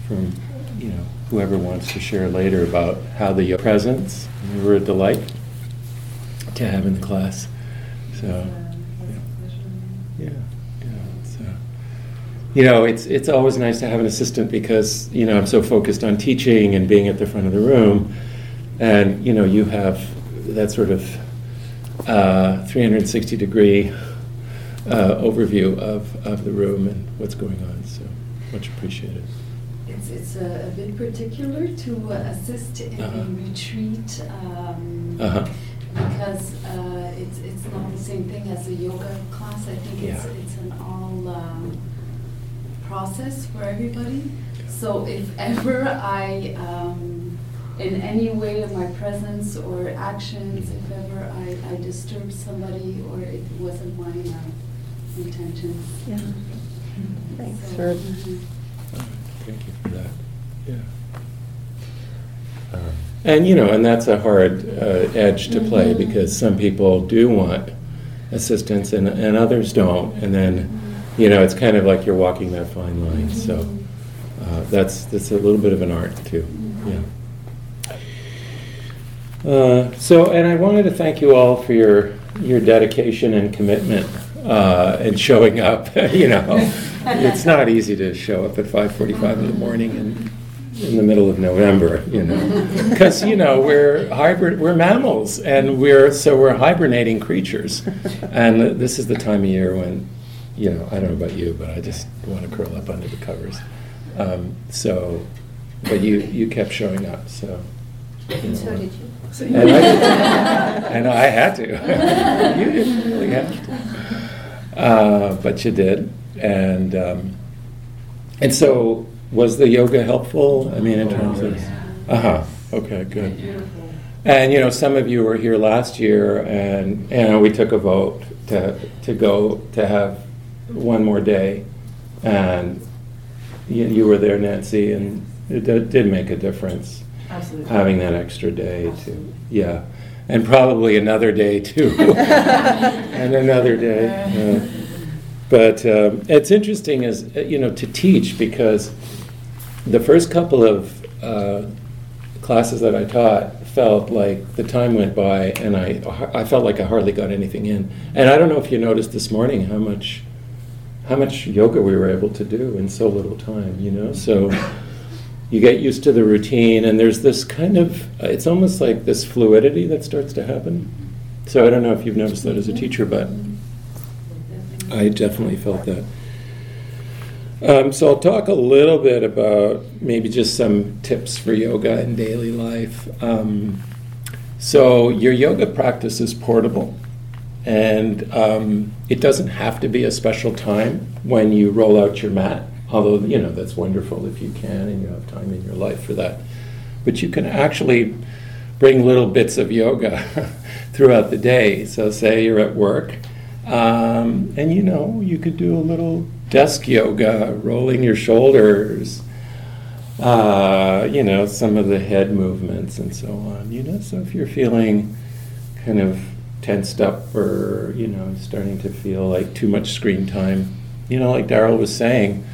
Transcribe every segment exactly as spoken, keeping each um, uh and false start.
from, you know, whoever wants to share later about how the presence, you were a delight to have in the class. So, yeah, yeah. It's, uh, you know, it's it's always nice to have an assistant because, you know, I'm so focused on teaching and being at the front of the room, and, you know, you have that sort of uh, three hundred sixty degree uh, overview of, of the room and what's going on. So, much appreciated. It's, it's a, a bit particular to uh, assist in Uh-huh. a retreat um, Uh-huh. because uh, it's it's not the same thing as a yoga class. I think it's Yeah. it's an all um, process for everybody. So if ever I, um, in any way of my presence or actions, if ever I, I disturb somebody or it wasn't my uh, intentions. Yeah. Thanks So, for mhm. Thank you for that. Yeah. Uh, and you know, and that's a hard uh, edge to play Mhm. because some people do want assistance and and others don't, and then you know it's kind of like you're walking that fine line. So uh, that's that's a little bit of an art too. Yeah. Uh, so, and I wanted to thank you all for your your dedication and commitment uh, and showing up. You know, it's not easy to show up at five forty-five in the morning and in the middle of November. You know, because you know we're hybrid, we're mammals, and we're so we're hibernating creatures, and this is the time of year when, you know, I don't know about you, but I just want to curl up under the covers. Um, so, but you you kept showing up, so. You know, So did you. and I, and I had to. You didn't really have to, uh, but you did. And um, and so, was the yoga helpful? I mean, in terms of, uh huh. Okay, good. And you know, some of you were here last year, and and we took a vote to to go to have one more day, and you, you were there, Nancy, and it did, did make a difference. Absolutely. Having that extra day too, yeah, and probably another day too, and another day. Yeah. But um, it's interesting, as you know, to teach, because the first couple of uh, classes that I taught felt like the time went by, and I I felt like I hardly got anything in. And I don't know if you noticed this morning how much how much yoga we were able to do in so little time. You know, so. You get used to the routine, and there's this kind of, it's almost like this fluidity that starts to happen. So I don't know if you've noticed that as a teacher, but I definitely felt that. Um, so I'll talk a little bit about maybe just some tips for yoga in daily life. Um, so your yoga practice is portable, and um, it doesn't have to be a special time when you roll out your mat. Although, you know, that's wonderful if you can and you have time in your life for that. But you can actually bring little bits of yoga throughout the day. So say you're at work, um, and, you know, you could do a little desk yoga, rolling your shoulders, uh, you know, some of the head movements and so on. You know, so if you're feeling kind of tensed up or, you know, starting to feel like too much screen time, you know, like Daryl was saying,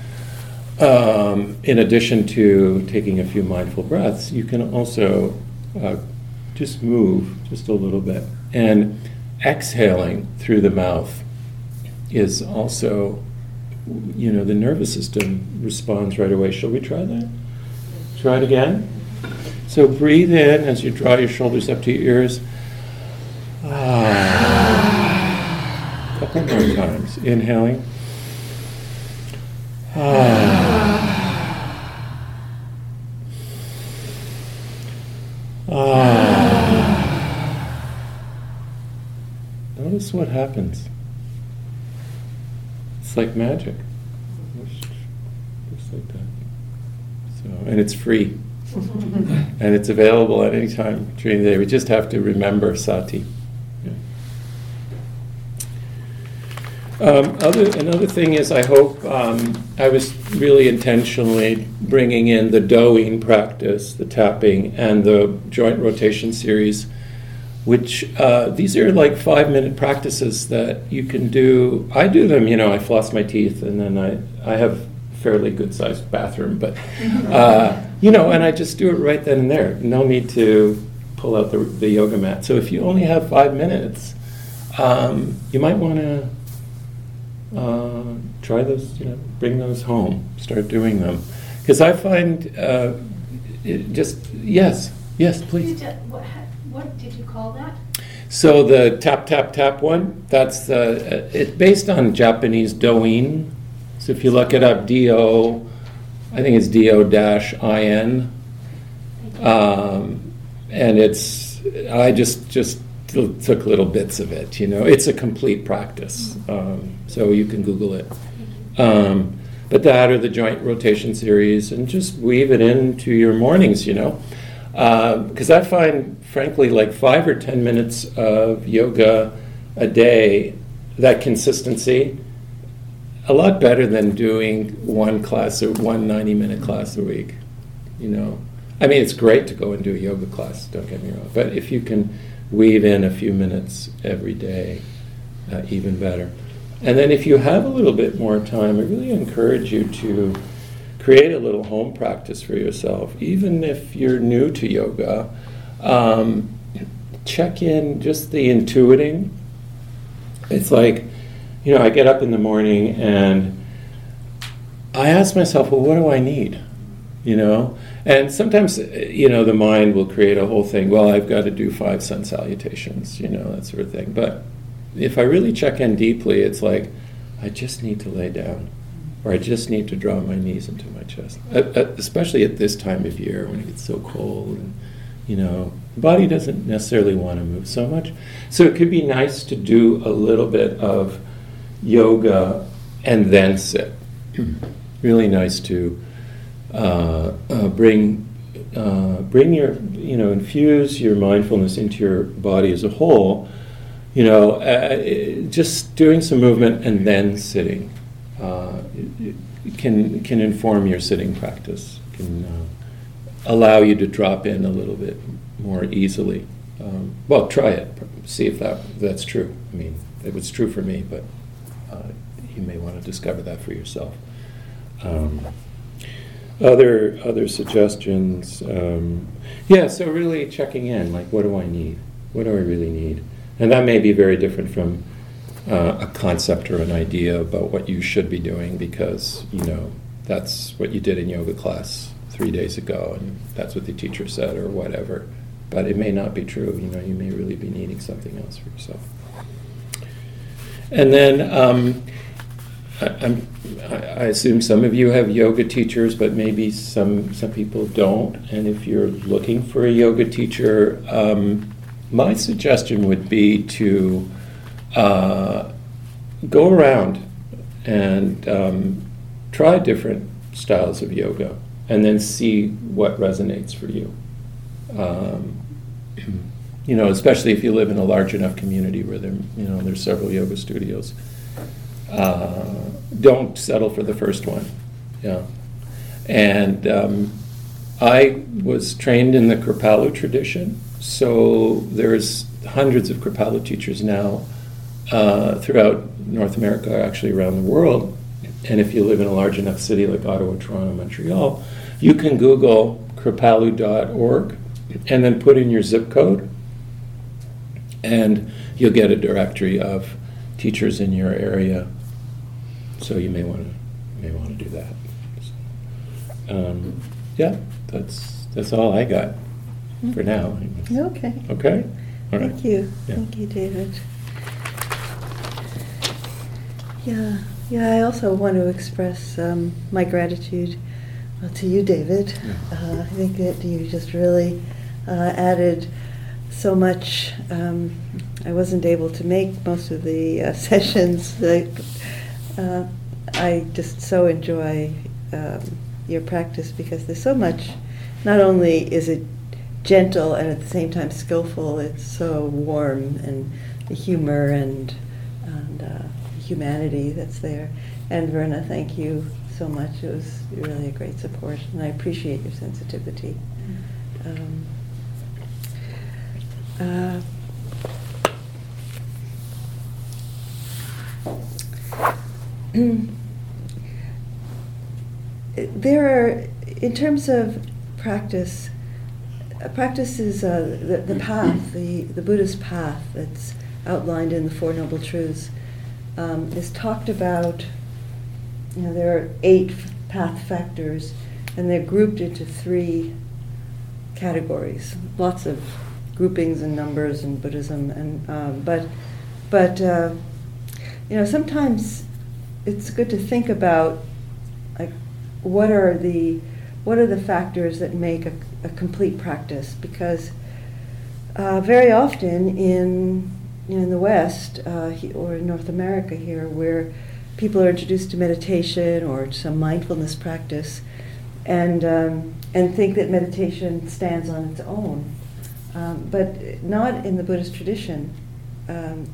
Um, in addition to taking a few mindful breaths, you can also uh, just move just a little bit. And exhaling through the mouth is also, you know, the nervous system responds right away. Shall we try that? Try it again. So breathe in as you draw your shoulders up to your ears. Ah. A couple more times. Inhaling. Ah. Ah. Notice what happens. It's like magic. Just like that. So, and it's free. And it's available at any time during the day. We just have to remember sati. Um, other, another thing is, I hope um, I was really intentionally bringing in the doing practice, the tapping, and the joint rotation series, which uh, these are like five-minute practices that you can do. I do them, you know, I floss my teeth, and then I, I have fairly good-sized bathroom, but, uh, you know, and I just do it right then and there. No need to pull out the, the yoga mat. So if you only have five minutes, um, you might want to uh, try those, you know, bring those home, start doing them. Because I find uh, it just, yes, yes, please. Did, uh, what, what did you call that? So the tap, tap, tap one, that's uh, it's based on Japanese Douyin. So if you look it up, D O, I think it's D O dash I N. Um, and it's, I just, just took little bits of it, you know. It's a complete practice. Um, so you can Google it. Um, but that or the joint rotation series, and just weave it into your mornings, you know. Because uh, I find, frankly, like five or ten minutes of yoga a day, that consistency, a lot better than doing one class or one ninety-minute class a week. You know, I mean, it's great to go and do a yoga class. Don't get me wrong, but if you can weave in a few minutes every day, uh, even better. And then, if you have a little bit more time, I really encourage you to create a little home practice for yourself, even if you're new to yoga. Um, check in just the intuiting. It's like, you know, I get up in the morning and I ask myself, well, what do I need? You know? And sometimes, you know, the mind will create a whole thing. Well, I've got to do five sun salutations, you know, that sort of thing. But if I really check in deeply, it's like, I just need to lay down. Or I just need to draw my knees into my chest, uh, uh, especially at this time of year when it gets so cold and, you know, the body doesn't necessarily want to move so much. So it could be nice to do a little bit of yoga and then sit. Really nice to uh, uh, bring uh, bring your, you know, infuse your mindfulness into your body as a whole. You know, uh, just doing some movement and then sitting. Uh, it, it can can inform your sitting practice, can uh, allow you to drop in a little bit more easily. Um, well, try it, see if that if that's true. I mean, it was true for me, but uh, you may want to discover that for yourself. Um, other other suggestions, um, yeah. So really checking in, like, what do I need? What do I really need? And that may be very different from Uh, a concept or an idea about what you should be doing because, you know, that's what you did in yoga class three days ago and that's what the teacher said or whatever. But it may not be true. You know, you may really be needing something else for yourself. And then um, I, I'm, I assume some of you have yoga teachers, but maybe some, some people don't. And if you're looking for a yoga teacher, um, my suggestion would be to Uh, go around and um, try different styles of yoga and then see what resonates for you. Um, you know, especially if you live in a large enough community where there, you know, there's several yoga studios. Uh, don't settle for the first one. Yeah. And um, I was trained in the Kripalu tradition, so there's hundreds of Kripalu teachers now Uh, throughout North America, actually around the world. And if you live in a large enough city like Ottawa, Toronto, Montreal, you can Google kripalu dot org and then put in your zip code and you'll get a directory of teachers in your area. So you may want to may want to do that. So, um, yeah, that's that's all I got for now. Okay. Okay? All right. Thank you. Yeah. Thank you, David. Yeah, yeah. I also want to express um, my gratitude uh, to you, David. Uh, I think that you just really uh, added so much. Um, I wasn't able to make most of the uh, sessions. Like, uh, I just so enjoy um, your practice because there's so much. Not only is it gentle and at the same time skillful, it's so warm, and the humor and and. Uh, humanity that's there. And Verna, thank you so much. It was really a great support, and I appreciate your sensitivity. Um, uh, there are, in terms of practice, uh, practice is uh, the, the path, the, the Buddhist path that's outlined in the Four Noble Truths, um, is talked about. You know, there are eight path factors, and they're grouped into three categories. Lots of groupings and numbers in Buddhism, and um, but but uh, you know, sometimes it's good to think about, like, what are the what are the factors that make a, a complete practice, because uh, very often in in the West uh, he, or in North America here, where people are introduced to meditation or some mindfulness practice, and um, and think that meditation stands on its own, um, but not in the Buddhist tradition. Um,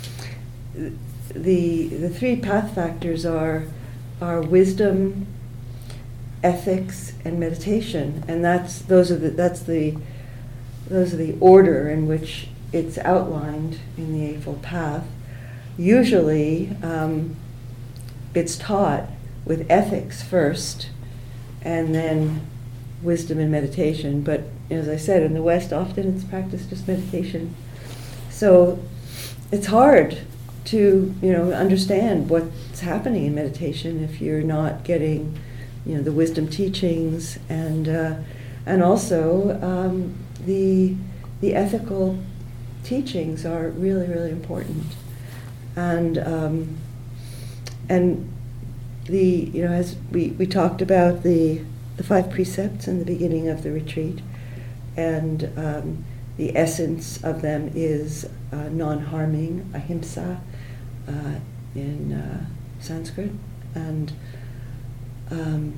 the the three path factors are are wisdom, ethics, and meditation, and that's those are the that's the those are the order in which it's outlined in the Eightfold Path. Usually, um, it's taught with ethics first, and then wisdom and meditation. But as I said, in the West, often it's practiced just meditation. So it's hard to, you know, understand what's happening in meditation if you're not getting, you know, the wisdom teachings, and uh, and also um, the the ethical teachings are really, really important. And um, and the, you know, as we, we talked about the the five precepts in the beginning of the retreat, and um, the essence of them is uh, non-harming, ahimsa, uh, in uh, Sanskrit, and um,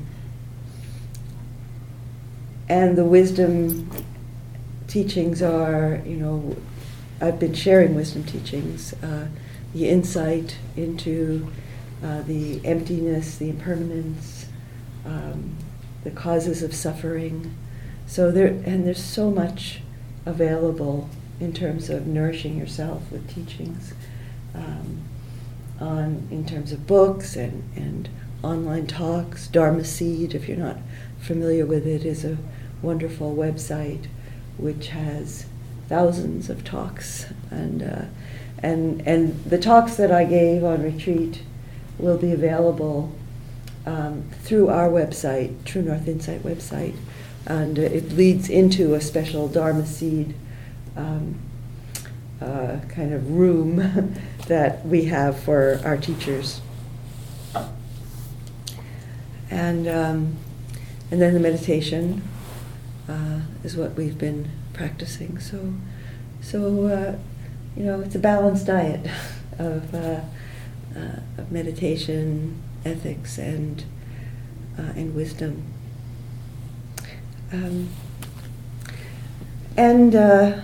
and the wisdom teachings are, you know, I've been sharing wisdom teachings, uh, the insight into uh, the emptiness, the impermanence, um, the causes of suffering. So there, and there's so much available in terms of nourishing yourself with teachings, um, on in terms of books and, and online talks. Dharma Seed, if you're not familiar with it, is a wonderful website which has thousands of talks, and uh, and and the talks that I gave on retreat will be available um, through our website, True North Insight website, and uh, it leads into a special Dharma Seed um, uh, kind of room that we have for our teachers. And um, and then the meditation uh, is what we've been practicing. So, so uh, you know, it's a balanced diet of, uh, uh, of meditation, ethics, and uh, and wisdom. Um, and uh,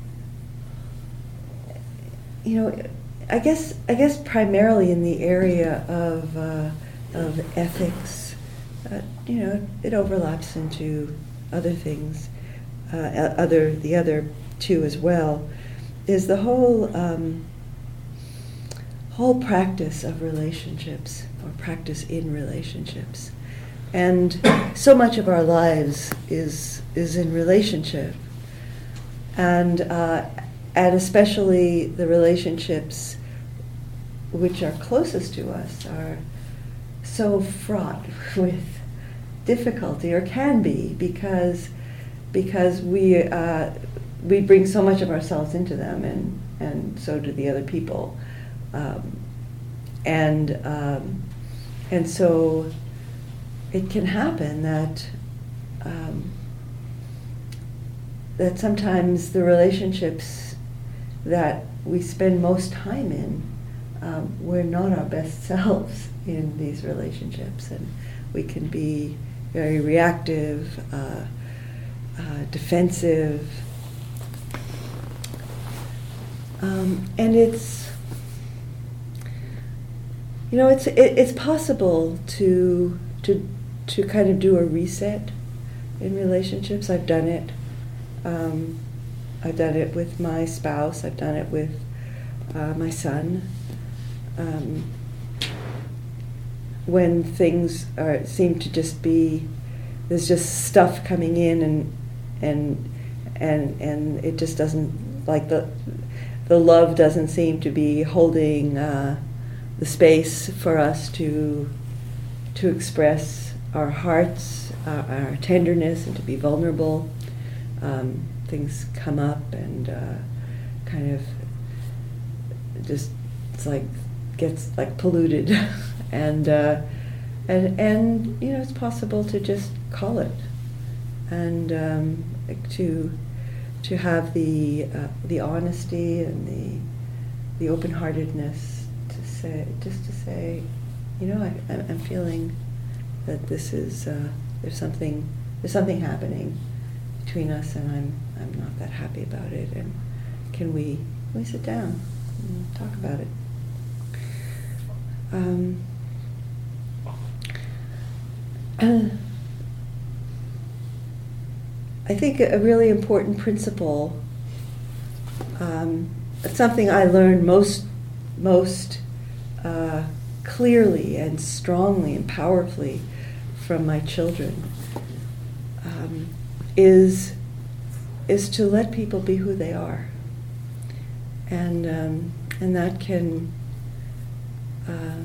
you know, I guess I guess primarily in the area of uh, of ethics, uh, you know, it overlaps into other things. Uh, other the other two as well, is the whole um, whole practice of relationships, or practice in relationships, and so much of our lives is is in relationship, and uh, and especially the relationships which are closest to us are so fraught with difficulty, or can be, because. because we uh, we bring so much of ourselves into them, and, and so do the other people, um, and um, and so it can happen that um, that sometimes the relationships that we spend most time in, um, we're not our best selves in these relationships, and we can be very reactive, Uh, Uh, defensive, um, and it's, you know, it's it, it's possible to to to kind of do a reset in relationships. I've done it. Um, I've done it with my spouse. I've done it with uh, my son. Um, when things are seem to just be, there's just stuff coming in, and and and and it just doesn't, like the the love doesn't seem to be holding uh, the space for us to to express our hearts, uh, our tenderness, and to be vulnerable. Um, things come up and uh, kind of just, it's like, gets like polluted. and uh, and and you know, it's possible to just call it, and um, to to have the uh, the honesty and the the open-heartedness to say, just to say, you know, I, I'm feeling that this is uh, there's something there's something happening between us, and I'm I'm not that happy about it, and can we can we sit down and talk about it? Um, uh, I think a really important principle, um, something I learned most most uh, clearly and strongly and powerfully from my children, um, is is to let people be who they are, and um, and that can uh,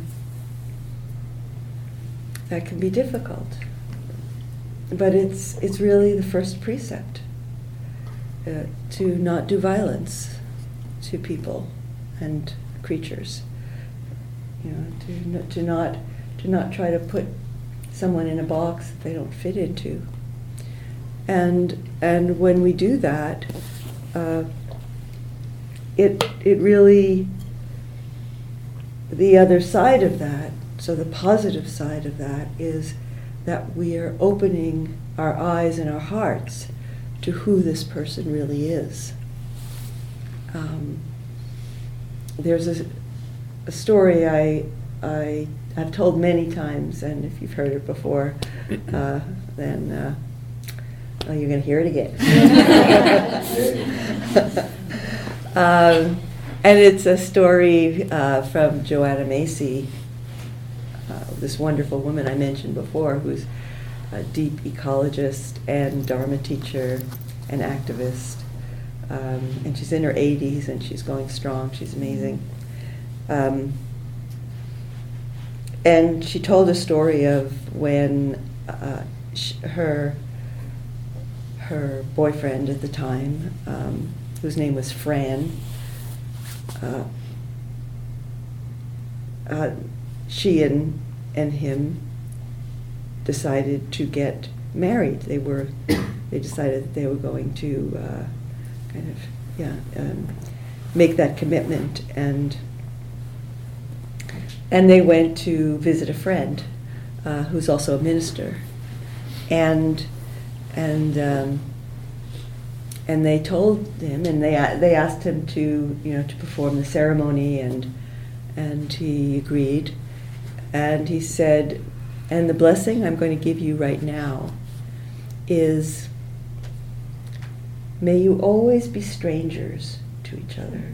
that can be difficult, but it's it's really the first precept, uh, to not do violence to people and creatures. You know, to n- to not to not try to put someone in a box that they don't fit into. And and when we do that, uh, it it really, the other side of that, so the positive side of that is that we are opening our eyes and our hearts to who this person really is. Um, there's a, a story I I I've told many times, and if you've heard it before, uh, then uh, oh, you're going to hear it again. um, and it's a story uh, from Joanna Macy, uh, this wonderful woman I mentioned before, who's a deep ecologist and Dharma teacher and activist. Um, and she's in her eighties and she's going strong. She's amazing. Um, and she told a story of when uh, sh- her her boyfriend at the time, um, whose name was Fran, uh, uh, she and and him decided to get married. They were they decided that they were going to uh, kind of yeah um, make that commitment, and and they went to visit a friend uh, who's also a minister, and and um, and they told him, and they they asked him to you know to perform the ceremony, and and he agreed, and he said, and the blessing I'm going to give you right now is, may you always be strangers to each other.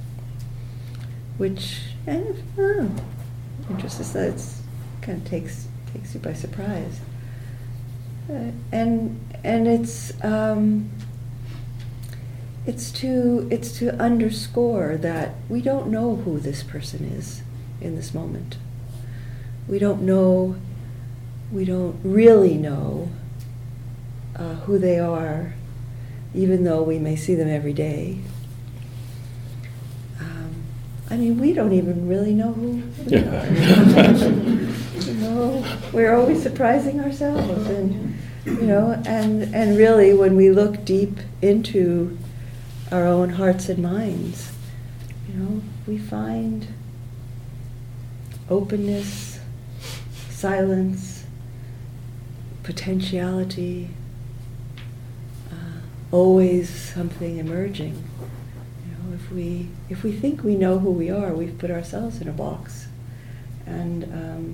Which, kind of, oh, interesting. It's kind of takes takes you by surprise, uh, and and it's um, it's to it's to underscore that we don't know who this person is in this moment. We don't know. We don't really know uh, who they are, even though we may see them every day. Um, I mean, we don't even really know who we are. You know, we're always surprising ourselves, and you know, and and really, when we look deep into our own hearts and minds, you know, we find openness, silence, potentiality, uh, always something emerging. You know, if we if we think we know who we are, we've put ourselves in a box, and um,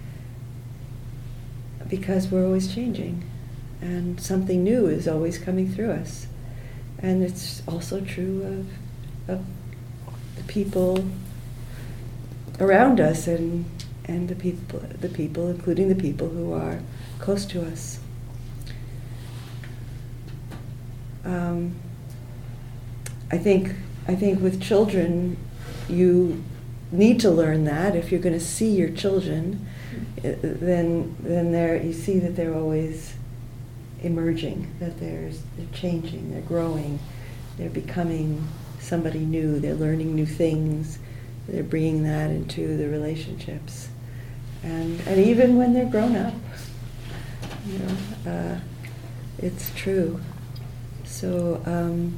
because we're always changing, and something new is always coming through us, and it's also true of of the people around us, and and the people, the people, including the people who are close to us. Um, I think I think with children, you need to learn that. If you're going to see your children, then then there you see that they're always emerging, that there's they're changing, they're growing, they're becoming somebody new, they're learning new things, they're bringing that into the relationships, and and even when they're grown up, you know, uh, it's true. So um,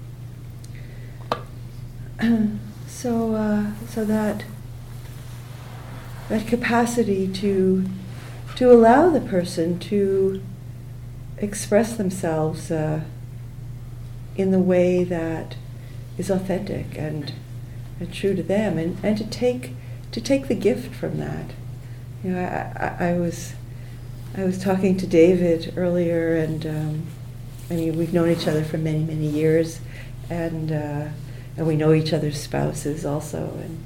so uh, so that that capacity to to allow the person to express themselves uh, in the way that is authentic and, and true to them, and, and to take to take the gift from that. You know, I, I, I was I was talking to David earlier, and um, I mean, we've known each other for many many years, and uh, and we know each other's spouses also, and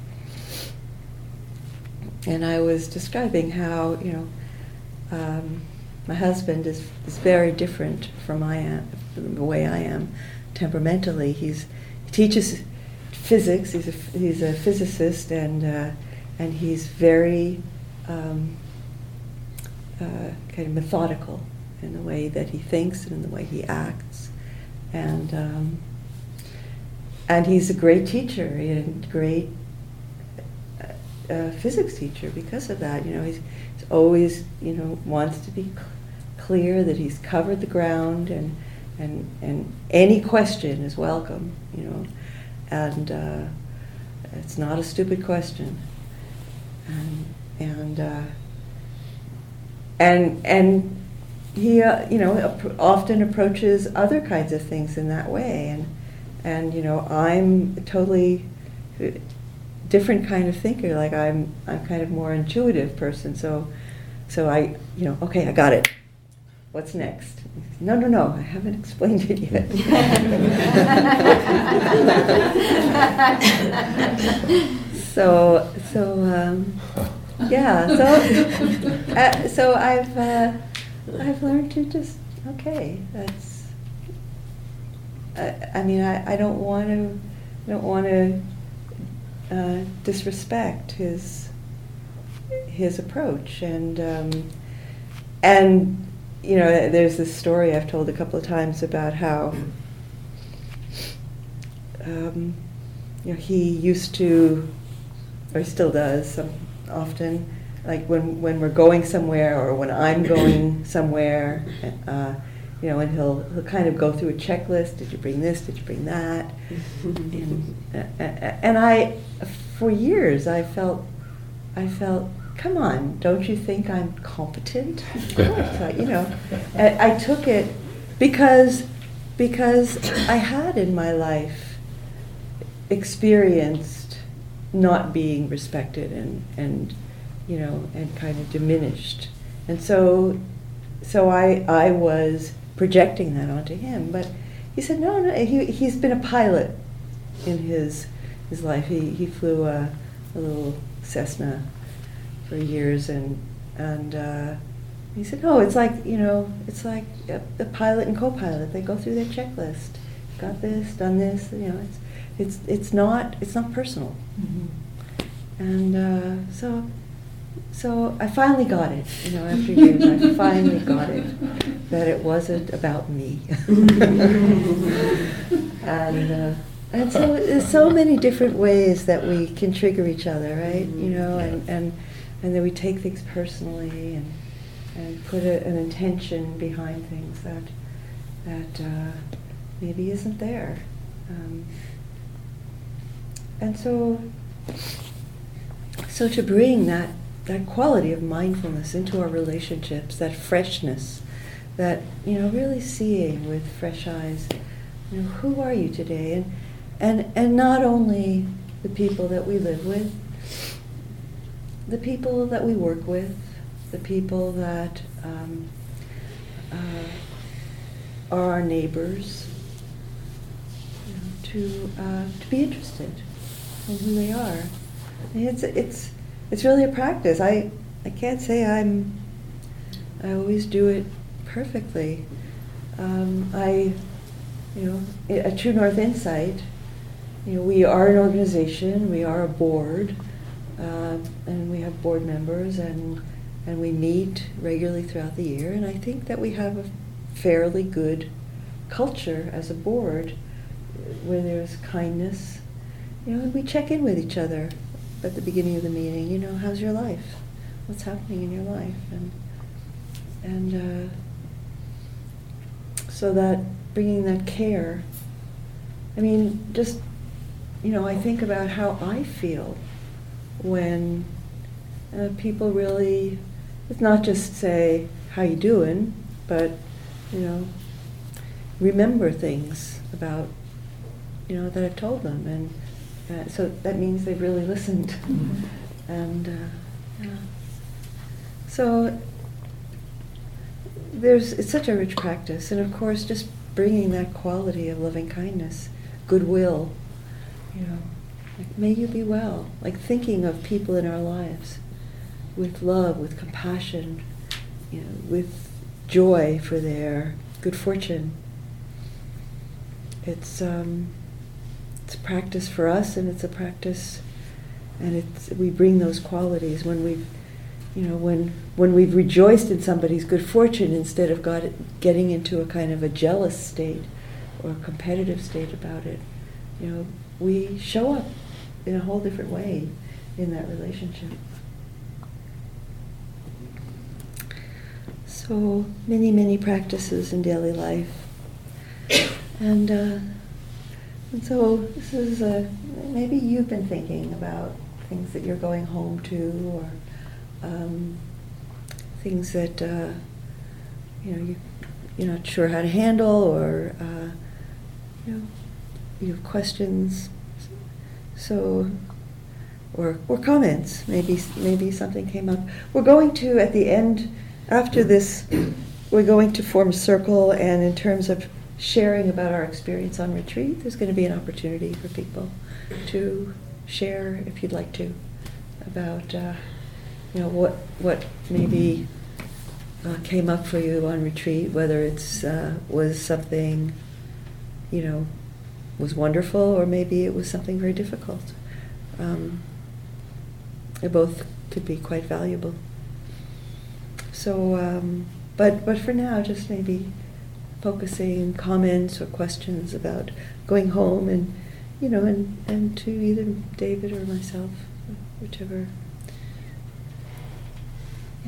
and I was describing how, you know, um, my husband is, is very different from I am, from the way I am temperamentally. He's he teaches physics. He's a he's a physicist, and uh, and he's very um, uh, kind of methodical in the way that he thinks and in the way he acts, and um, and he's a great teacher and great uh, physics teacher because of that. You know, he's, he's always, you know, wants to be cl- clear that he's covered the ground, and and and any question is welcome. You know, and uh, it's not a stupid question, and and uh, and and he uh, you know ap- often approaches other kinds of things in that way, and and you know, I'm a totally different kind of thinker. Like I'm I'm kind of more intuitive person, so so I you know okay, I got it. What's next? No, no, no, I haven't explained it yet. so, so, um, yeah, so, uh, so I've, uh, I've learned to just, okay, that's, I, I mean, I, I don't want to, I don't want to uh, disrespect his, his approach, and, um, and, you know, there's this story I've told a couple of times about how, um, you know, he used to, or he still does um, often, like when, when we're going somewhere or when I'm going somewhere, uh, you know, and he'll he'll kind of go through a checklist. Did you bring this? Did you bring that? and, uh, and I, for years, I felt, I felt. Come on, don't you think I'm competent? Of course, I, you know, I, I took it because because I had in my life experienced not being respected and and you know and kind of diminished, and so so I I was projecting that onto him. But he said no, no. He he's been a pilot in his his life. He he flew a, a little Cessna for years, and and uh, he said, "Oh, it's like you know, it's like a, a pilot and co-pilot. They go through their checklist. Got this, done this. You know, it's it's it's not it's not personal." Mm-hmm. And uh, so so I finally got it. You know, after years, I finally got it that it wasn't about me. and uh, and so there's so many different ways that we can trigger each other, right? You know, and and. And then we take things personally, and and put a, an intention behind things that that uh, maybe isn't there. Um, and so, so to bring that that quality of mindfulness into our relationships, that freshness, that you know, really seeing with fresh eyes, you know, who are you today, and and and not only the people that we live with, the people that we work with, the people that um, uh, are our neighbors, you know, to uh, to be interested in who they are. It's it's it's really a practice. I, I can't say I'm, I always do it perfectly. Um, I, you know, at True North Insight, you know, we are an organization, we are a board, uh, and we have board members, and and we meet regularly throughout the year, and I think that we have a fairly good culture as a board where there's kindness, you know, and we check in with each other at the beginning of the meeting, you know, how's your life? What's happening in your life? And and uh, so that bringing that care, I mean, just, you know, I think about how I feel when uh, people really, it's not just say, how you doing, but, you know, remember things about, you know, that I've told them. And uh, so that means they've really listened. Mm-hmm. And, uh, yeah. So there's, it's such a rich practice. And of course, just bringing that quality of loving kindness, goodwill, you know, like, may you be well, like thinking of people in our lives with love, with compassion, you know, with joy for their good fortune. It's um, it's a practice for us, and it's a practice, and it's we bring those qualities when we've, you know, when when we've rejoiced in somebody's good fortune instead of got it, getting into a kind of a jealous state or a competitive state about it. You know, we show up in a whole different way in that relationship. So many, many practices in daily life. And, uh, and so this is, uh, maybe you've been thinking about things that you're going home to, or um, things that, uh, you know, you, you're not sure how to handle, or, uh, you know, you have questions. So, or or comments, maybe maybe something came up. We're going to, at the end, after this, we're going to form a circle, and in terms of sharing about our experience on retreat, there's going to be an opportunity for people to share, if you'd like to, about uh, you know, what what maybe uh, came up for you on retreat, whether it's uh, was something, you know, was wonderful, or maybe it was something very difficult. Um, they both could be quite valuable. So, um, but but for now, just maybe focusing comments or questions about going home, and you know, and and to either David or myself, whichever. Yeah.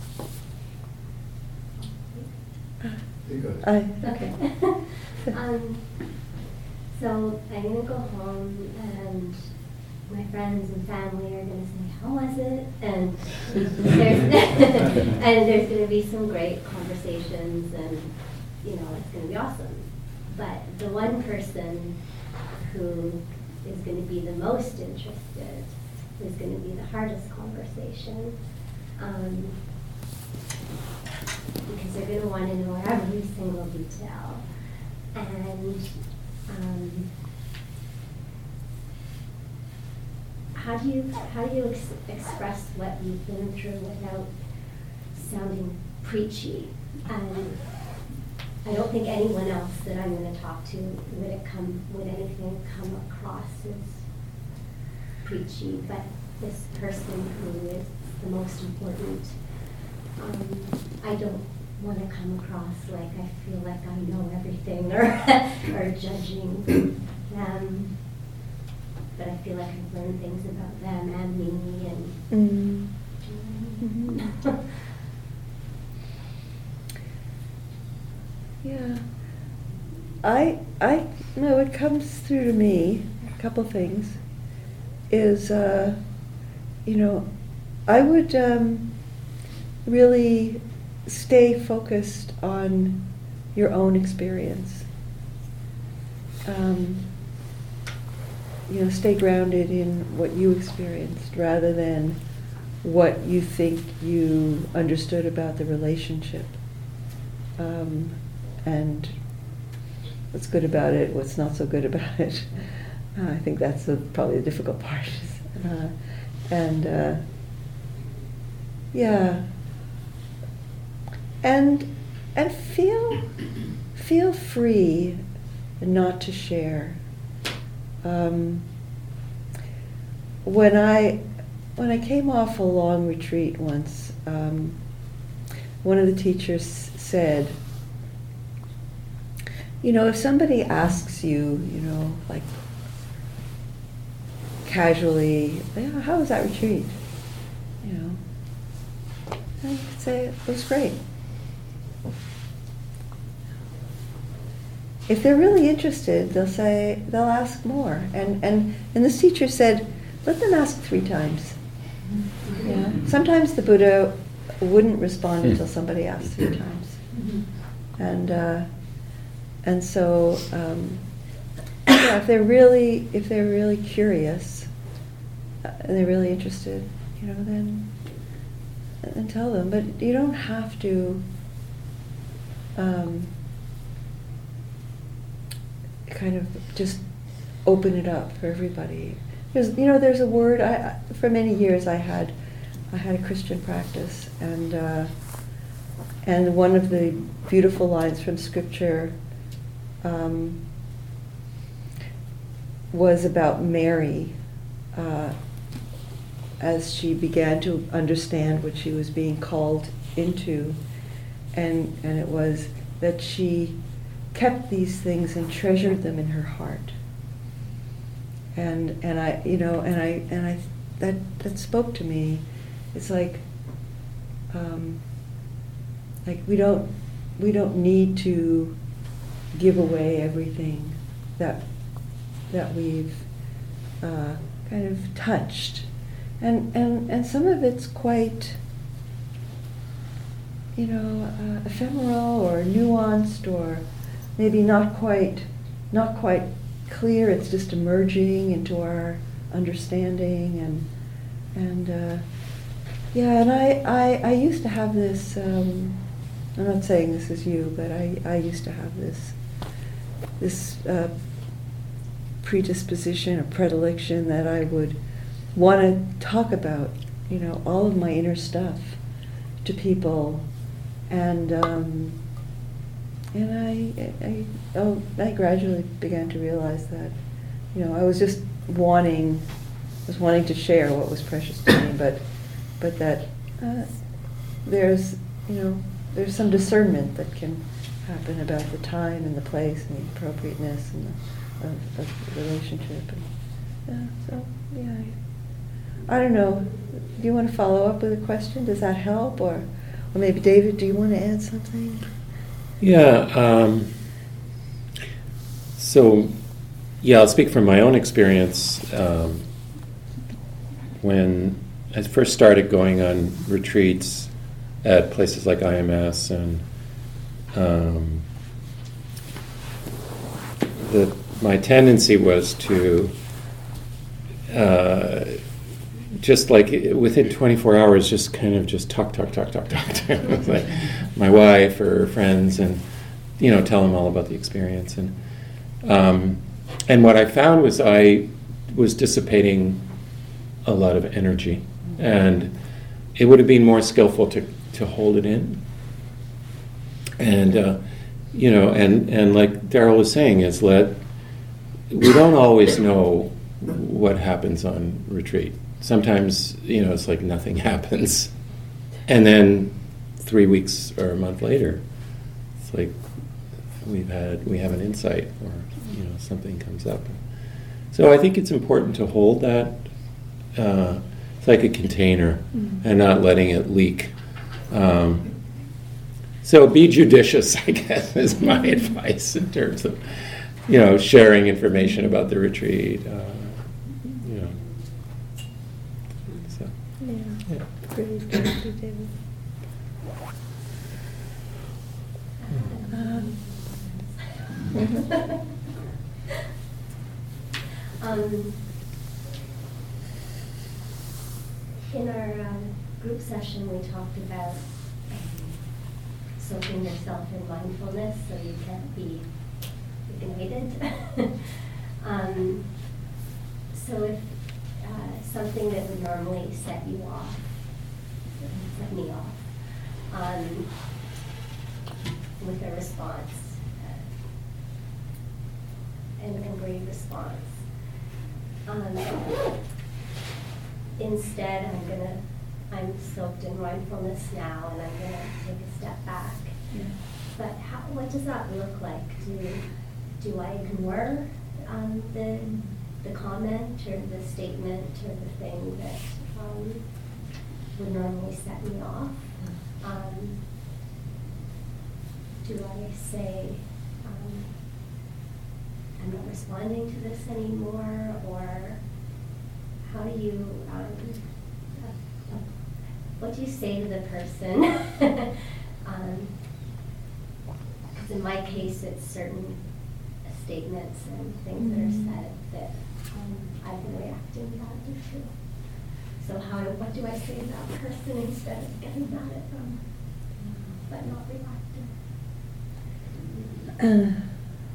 Uh, I okay. um, so I'm gonna go home, and my friends and family are gonna say, "How was it?" And there's and there's gonna be some great conversations, and you know, it's gonna be awesome. But the one person who is gonna be the most interested is gonna be the hardest conversation, um, because they're gonna want to know every single detail. And um, how do you how do you ex express what you've been through without sounding preachy? And I don't think anyone else that I'm going to talk to would it come would anything come across as preachy. But this person who is the most important, um, I don't want to come across like I feel like I know everything, or or judging them. But I feel like I've learned things about them and me, and mm. mm-hmm. Yeah, I I no. What comes through to me, a couple things, is uh, you know, I would um, really stay focused on your own experience. Um, you know, stay grounded in what you experienced rather than what you think you understood about the relationship. Um, and what's good about it, what's not so good about it. Uh, I think that's the, probably the difficult part. Uh, and uh, yeah. And and feel feel free not to share. Um, when I when I came off a long retreat once, um, one of the teachers said, you know, if somebody asks you, you know, like casually, yeah, how was that retreat? You know, and you could say it was great. If they're really interested, they'll say, they'll ask more. And and and this teacher said, let them ask three times. Yeah. Sometimes the Buddha wouldn't respond until somebody asked three times. And uh, and so um, yeah, if they're really if they're really curious uh, and they're really interested, you know, then then tell them. But you don't have to. Um, kind of just open it up for everybody. There's, you know, there's a word. I, for many years, I had, I had a Christian practice, and uh, and one of the beautiful lines from Scripture um, was about Mary, uh, as she began to understand what she was being called into, and and it was that she kept these things and treasured them in her heart. And and I, you know, and I and I that that spoke to me. It's like, um, like we don't we don't need to give away everything that that we've uh, kind of touched, and and and some of it's quite, you know, uh, ephemeral or nuanced or maybe not quite, not quite clear. It's just emerging into our understanding, and and uh, yeah. And I, I, I used to have this. Um, I'm not saying this is you, but I, I used to have this, this uh, predisposition or predilection that I would want to talk about, you know, all of my inner stuff to people, and. Um, And I, I, oh, I gradually began to realize that, you know, I was just wanting, was wanting to share what was precious to me, but, but that uh, there's, you know, there's some discernment that can happen about the time and the place and the appropriateness and the, of, of the relationship. And, yeah, so yeah, I, I don't know. Do you want to follow up with a question? Does that help, or, or maybe David, do you want to add something? Yeah, um, so, yeah, I'll speak from my own experience. Um, when I first started going on retreats at places like I M S, and um, the, my tendency was to uh, just like within twenty-four hours, just kind of just talk, talk, talk, talk, talk to like my wife or friends, and you know, tell them all about the experience. And um, and what I found was I was dissipating a lot of energy, and it would have been more skillful to to hold it in. And uh, you know, and and like Daryl was saying, is let we don't always know what happens on retreat. Sometimes, you know, it's like nothing happens. And then three weeks or a month later, it's like we've had, we have an insight, or, you know, something comes up. So I think it's important to hold that. Uh, it's like a container, mm-hmm. and not letting it leak. Um, so be judicious, I guess, is my advice in terms of, you know, sharing information about the retreat. Uh, Pretty good, David. Um, um, in our uh, group session, we talked about soaking yourself in mindfulness so you can't be ignited. um, so if uh, something that would normally set you off set me off um, with a response, uh, an angry response. Um, instead, I'm gonna, I'm soaked in mindfulness now, and I'm gonna take a step back. Yeah. But how, what does that look like? Do, do I ignore um, the, the comment or the statement or the thing that um, would normally set me off? Um, do I say, um, I'm not responding to this anymore, or how do you, um, uh, uh, what do you say to the person? um, Because in my case, it's certain statements and things Mm-hmm. that are said that um, I've been reacting badly to. So how, do- what do I say to that person instead of getting mad at them, but not reacting? Uh,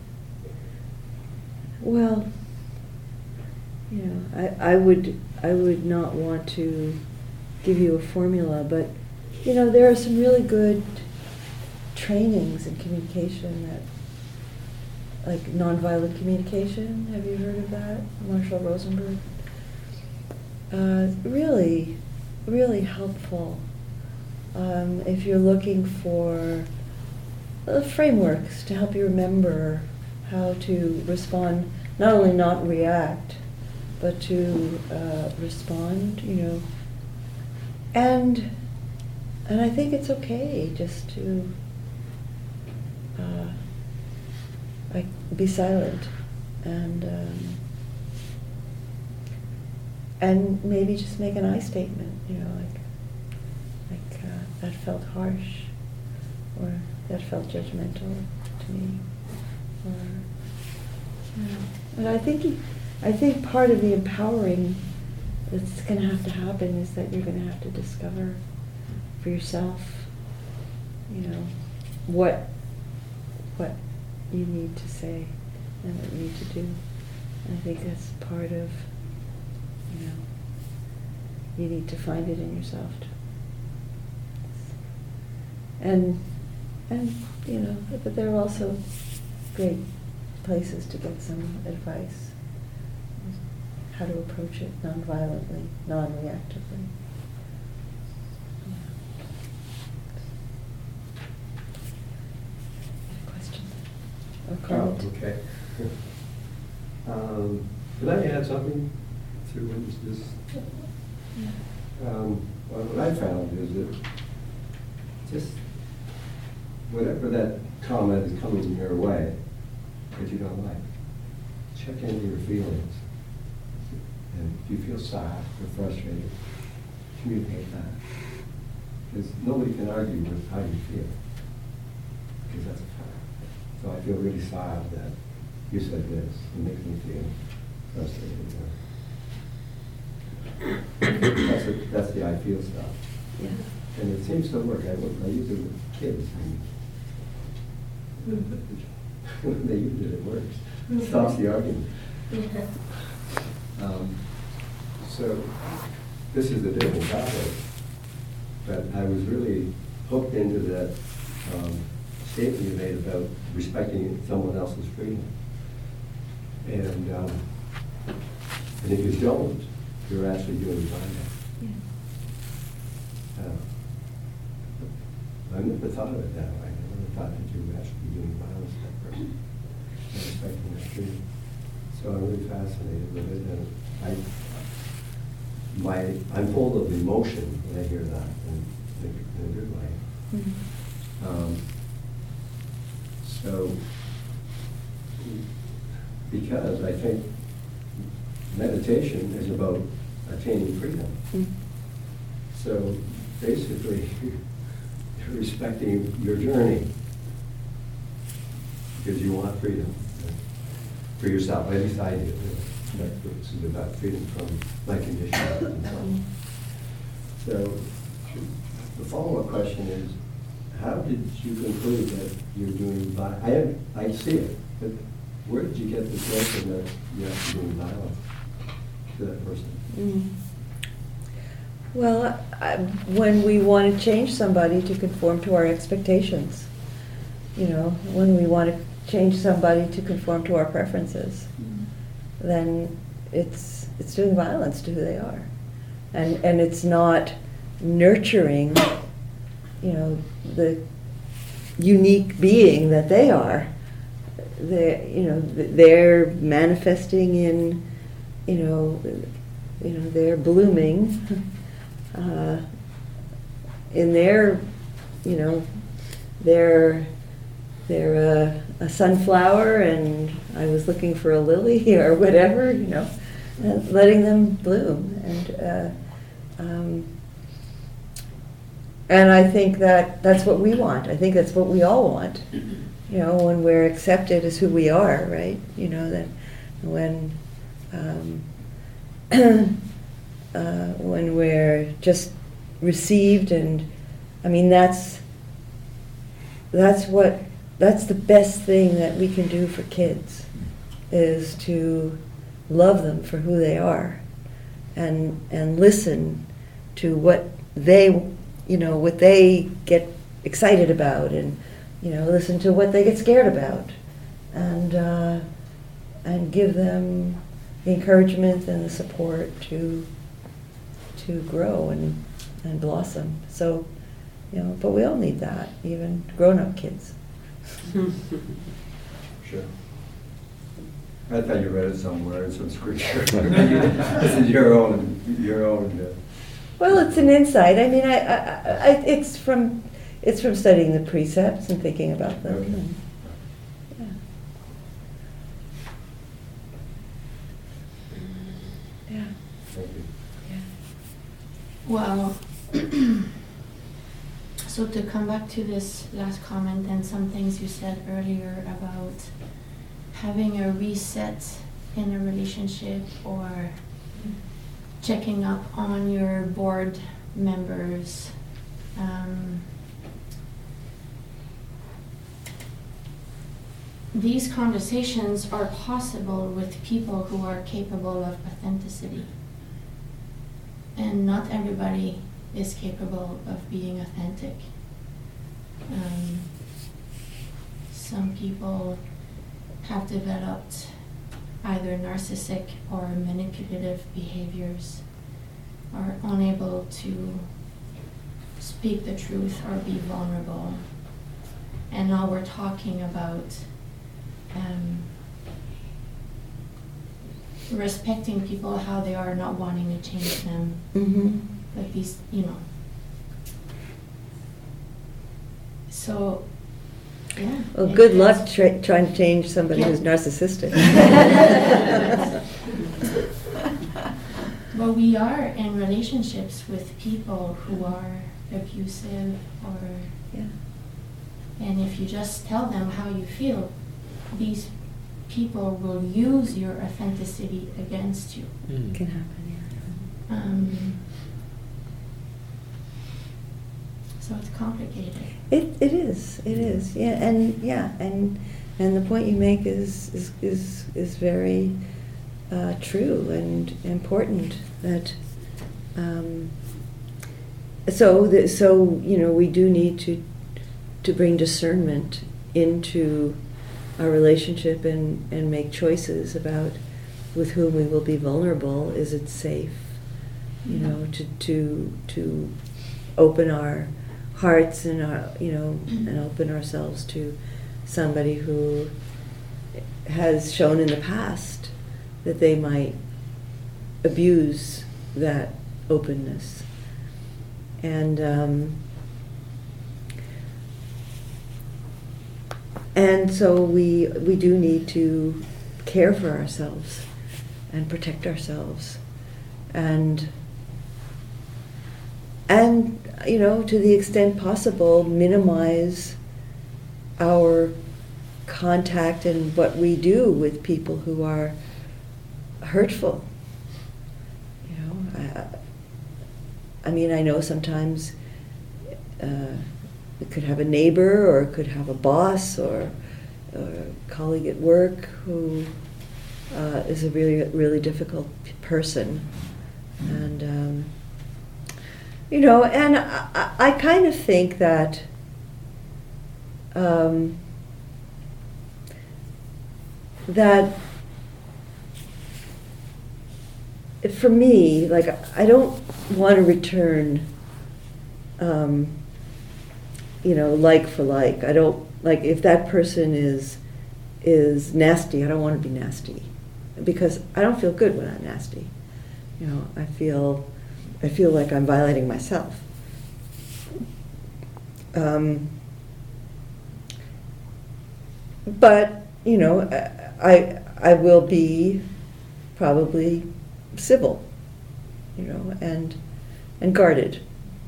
well, you know, I, I would I would not want to give you a formula, but you know, there are some really good trainings in communication that, like nonviolent communication. Have you heard of that? Marshall Rosenberg. Uh, really, really helpful um, if you're looking for uh, frameworks to help you remember how to respond, not only not react, but to uh, respond, you know. And and I think it's okay just to uh, like be silent and um, and maybe just make an I statement, you know, like like uh, that felt harsh, or that felt judgmental to me, or you know. And I think I think part of the empowering that's going to have to happen is that you're going to have to discover for yourself, you know, what what you need to say and what you need to do. And I think that's part of, you know, you need to find it in yourself. And and you know, but there are also great places to get some advice. How to approach it non-violently, non-reactively. Question or comment? Oh, okay. um, Can I add something to this? this? Um, well, what I found is that just whatever that comment is coming your way that you don't like, check into your feelings. And if you feel sad or frustrated, communicate that. Because nobody can argue with how you feel. Because that's a fact. So I feel really sad that you said this. It makes me feel frustrated. That's, a, that's the I feel stuff. Yeah. And it seems to work. I, I use it with kids. And when they use it, it works. It stops the argument. Um, so this is a different topic, but I was really hooked into that um, statement you made about respecting someone else's freedom. And, um, and if you don't, you're actually doing violence. Yeah. Uh, I never thought of it that way. I never thought that you were actually doing violence to that person, and respecting their freedom. So I'm really fascinated with it, and I, my, I'm full of emotion when I hear that, in, in a good way. Mm-hmm. Um, so, because I think meditation is about attaining freedom. Mm-hmm. So basically, respecting your journey because you want freedom for yourself. At least I do. This is about freedom from my conditions and so on. So the follow-up question is, how did you conclude that you're doing violence? I, I see it, but where did you get this notion that you're actually doing violence to that person? Mm. Well, I, when we want to change somebody to conform to our expectations, you know, when we want to change somebody to conform to our preferences, then it's it's doing violence to who they are, and and it's not nurturing, you know, the unique being that they are. They, you know, they're manifesting in, you know, you know, they're blooming uh, in their, you know, they're they're a, a sunflower, and I was looking for a lily or whatever, you know, and letting them bloom, and uh, um, and I think that that's what we want. I think that's what we all want. You know, when we're accepted as who we are, right? You know, that when um, uh, when we're just received, and I mean that's that's what that's the best thing that we can do for kids, is to love them for who they are, and and listen to what they, you know, what they get excited about, and you know, listen to what they get scared about, and uh, and give them the encouragement and the support to to grow and and blossom. So, you know, but we all need that, even grown-up kids. Sure. I thought you read it somewhere in some scripture. This is your own, your own. Uh, Well, it's an insight. I mean, I, I, I, it's from it's from studying the precepts and thinking about them. Okay. And, yeah. Yeah. Thank you. Yeah. Well, so to come back to this last comment and some things you said earlier about having a reset in a relationship or checking up on your board members. Um, these conversations are possible with people who are capable of authenticity. And not everybody is capable of being authentic. Um, some people have developed either narcissistic or manipulative behaviors, are unable to speak the truth or be vulnerable. And now we're talking about um, respecting people how they are, not wanting to change them. Mm-hmm. Like these, you know. So, yeah. Well, it good has- luck tra- trying to change somebody Yeah. who's narcissistic. Well, we are in relationships with people who are abusive, or Yeah. and if you just tell them how you feel, these people will use your authenticity against you. Mm. Can happen, yeah. Um, so it's complicated. It it is. It is. Yeah, and yeah, and and the point you make is is is, is very uh, true and important. That um, so the, so you know, we do need to to bring discernment into our relationship and and make choices about with whom we will be vulnerable. Is it safe? You know, to to to open our hearts and our, you know, and open ourselves to somebody who has shown in the past that they might abuse that openness. And um, and so we we do need to care for ourselves and protect ourselves, and and you know, to the extent possible, minimize our contact and what we do with people who are hurtful. You know, I, I mean, I know sometimes uh, it could have a neighbor, or it could have a boss, or, or a colleague at work who uh, is a really, really difficult person, and um, you know, and I, I, I kind of think that um, that for me, like, I don't want to return, um, you know, like for like. I don't, like, if that person is is nasty, I don't want to be nasty, because I don't feel good when I'm nasty. You know, I feel, I feel like I'm violating myself. Um, but, you know, I, I will be probably civil, you know, and and guarded.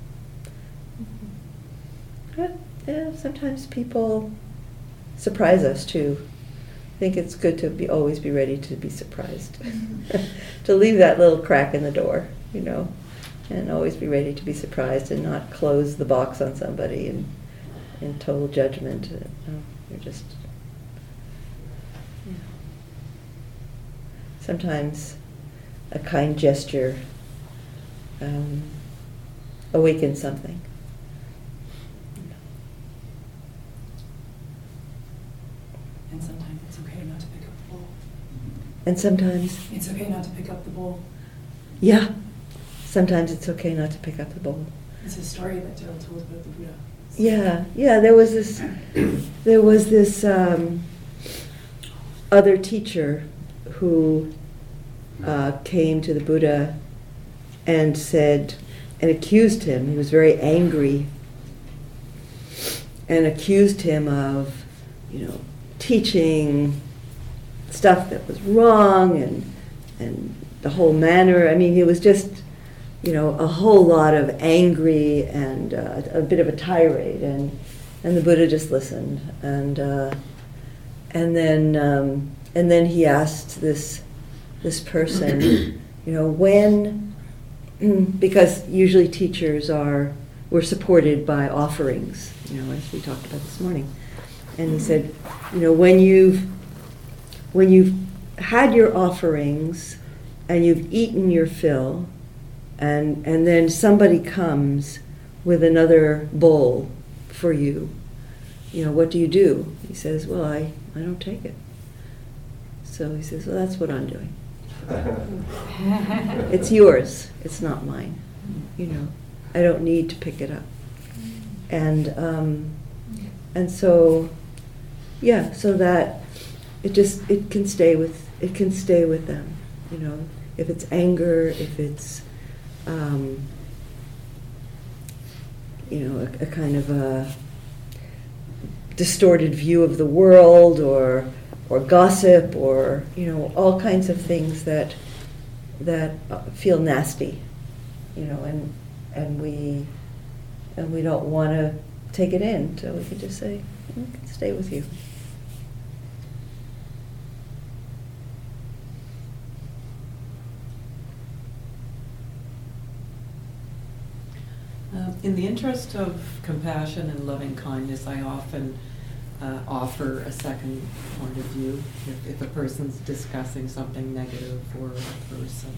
But yeah, sometimes people surprise us too. I think it's good to be always be ready to be surprised, to leave that little crack in the door, you know, and always be ready to be surprised and not close the box on somebody in in total judgment. No, you're just. Yeah. Sometimes a kind gesture um, awakens something. And sometimes it's okay not to pick up the bowl. And sometimes, It's okay not to pick up the bowl. yeah, sometimes it's okay not to pick up the bowl. It's a story that Daryl told about the Buddha. Yeah, yeah, there was this, there was this um, other teacher who uh, came to the Buddha and said, and accused him, he was very angry, and accused him of, you know, teaching stuff that was wrong, and and the whole manner. I mean, he was just, you know, a whole lot of angry and uh, a bit of a tirade, and and the Buddha just listened, and uh, and then um, and then he asked this this person, you know, when, because usually teachers are were supported by offerings, you know, as we talked about this morning. And he said, you know, when you've when you've had your offerings and you've eaten your fill, and and then somebody comes with another bowl for you, you know, what do you do? He says, well, I, I don't take it. So he says, well, that's what I'm doing. It's yours, it's not mine. You know, I don't need to pick it up. And um, and so, yeah, so that it just it can stay with it can stay with them. You know, if it's anger, if it's um, you know, a, a kind of a distorted view of the world, or or gossip, or, you know, all kinds of things that that feel nasty, you know, and and we and we don't want to take it in, so we can just say, it can stay with you. Uh, in the interest of compassion and loving kindness, I often uh, offer a second point of view if, if a person's discussing something negative for a person.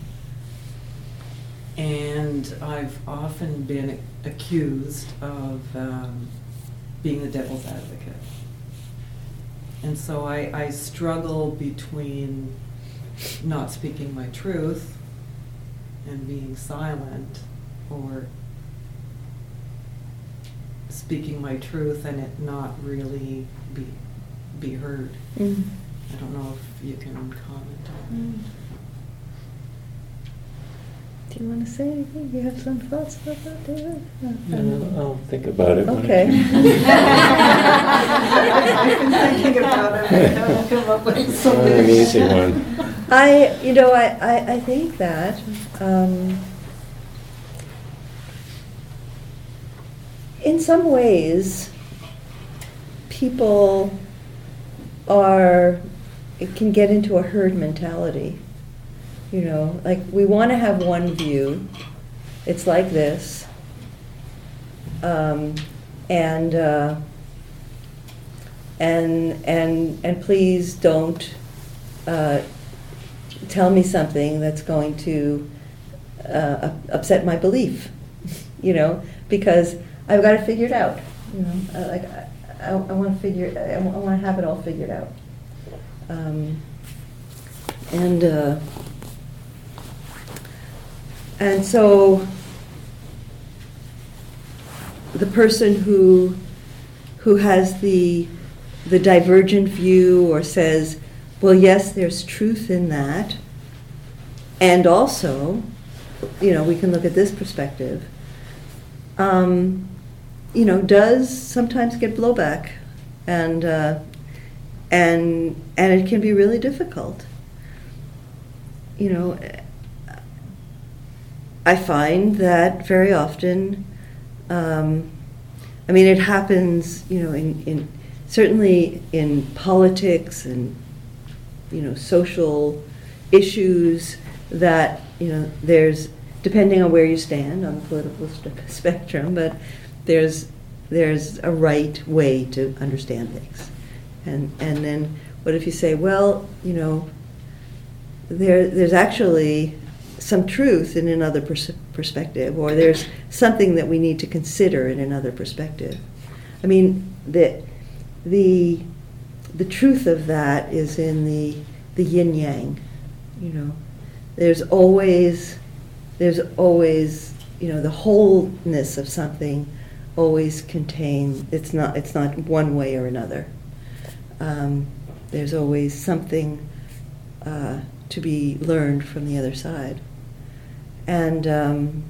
And I've often been accused of um, being the devil's advocate. And so I, I struggle between not speaking my truth and being silent, or speaking my truth and it not really be be heard. Mm. I don't know if you can comment on that. Do you want to say anything? Do you have some thoughts about that, David? No, No, I'll think about it. when I Okay. I've been thinking about it. I haven't come up with Not something. an easy one. I, you know, I, I, I think that um, in some ways, people are, it can get into a herd mentality. You know, like, we want to have one view. It's like this. Um, and, uh, and, and, and please don't uh, tell me something that's going to uh, upset my belief. you know, because I've got to figure it out. You know, I, like I, I, I want to figure, I, I want to have it all figured out. Um, and uh, and so the person who who has the the divergent view or says, well, yes, there's truth in that, and also, you know, we can look at this perspective, um, you know, does sometimes get blowback, and uh, and and it can be really difficult. You know, I find that very often, um, I mean, it happens, you know, in, in certainly in politics and, you know, social issues that, you know, there's, depending on where you stand on the political st- spectrum, but there's there's a right way to understand things. And and then what if you say, well, you know, there there's actually some truth in another pers- perspective, or there's something that we need to consider in another perspective. I mean, the the the truth of that is in the the yin yang. You know, there's always there's always you know the wholeness of something always contains. It's not it's not one way or another. Um, there's always something uh, to be learned from the other side. And um,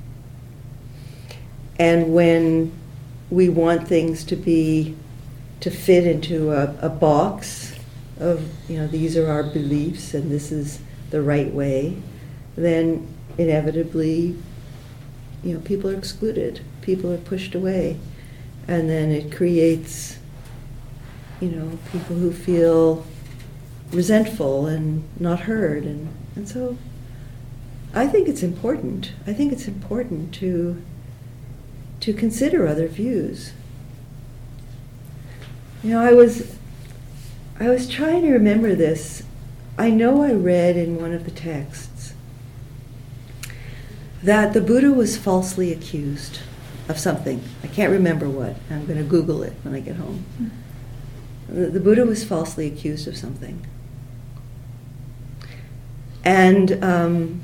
and when we want things to be to fit into a, a box of, you know, these are our beliefs and this is the right way, then inevitably, you know, people are excluded, people are pushed away, and then it creates, you know, people who feel resentful and not heard, and, and so I think it's important. I think it's important to to consider other views. You know, I was I was trying to remember this. I know I read in one of the texts that the Buddha was falsely accused of something. I can't remember what. I'm going to Google it when I get home. The, the Buddha was falsely accused of something. And um,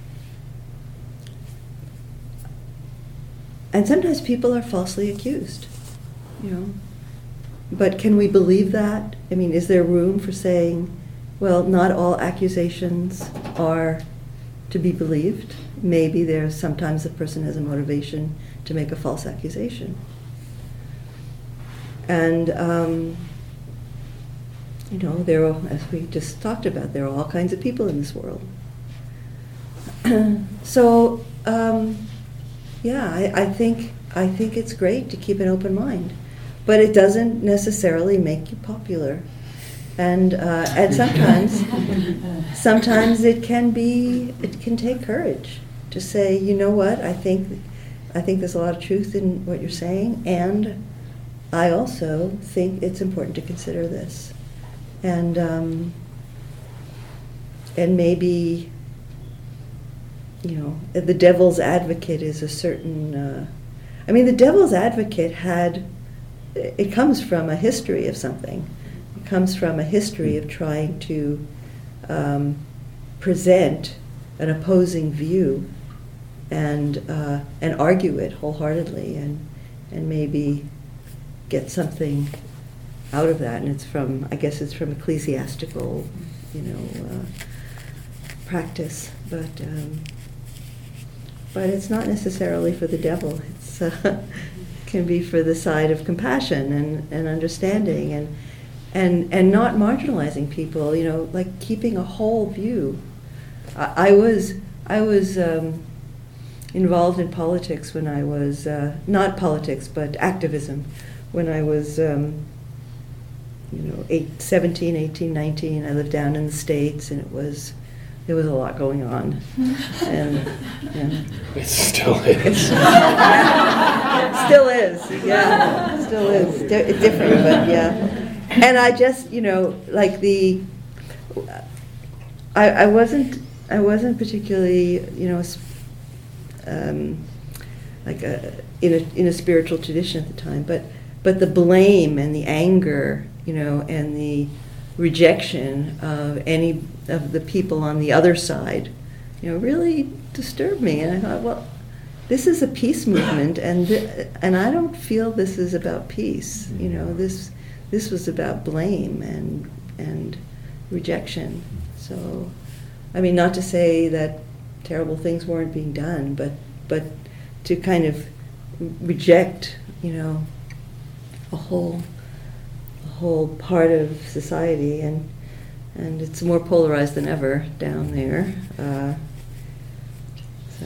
and sometimes people are falsely accused, you know. But can we believe that? I mean, is there room for saying, well, not all accusations are to be believed? Maybe there's sometimes a person has a motivation to make a false accusation. And, um, you know, there are, as we just talked about, there are all kinds of people in this world. So, um, yeah, I, I think I think it's great to keep an open mind, but it doesn't necessarily make you popular, and uh, and sometimes sometimes it can be it can take courage to say, you know what, I think I think there's a lot of truth in what you're saying, and I also think it's important to consider this, and um, and maybe. You know, the devil's advocate is a certain, uh, I mean, the devil's advocate had, it comes from a history of something. It comes from a history of trying to um, present an opposing view and uh, and argue it wholeheartedly and and maybe get something out of that. And it's from, I guess it's from ecclesiastical, you know, uh, practice, but. Um, But it's not necessarily for the devil. It's uh, can be for the side of compassion and, and understanding and and and not marginalizing people. You know, like keeping a whole view. I, I was I was um, involved in politics when I was uh, not politics but activism when I was um, you know eight, seventeen, eighteen, nineteen. I lived down in the States, and it was. There was a lot going on, and yeah. It still is. Still is, yeah, still is. Di- different, but yeah. And I just, you know, like the, I, I wasn't, I wasn't particularly, you know, um, like a in a in a spiritual tradition at the time, but but the blame and the anger, you know, and the rejection of any of the people on the other side, you know, really disturbed me. And I thought, well, this is a peace movement, and th- and I don't feel this is about peace. You know, this this was about blame and and rejection. So, I mean, not to say that terrible things weren't being done, but but to kind of reject, you know, a whole a whole part of society, and and it's more polarized than ever down there. Uh, so,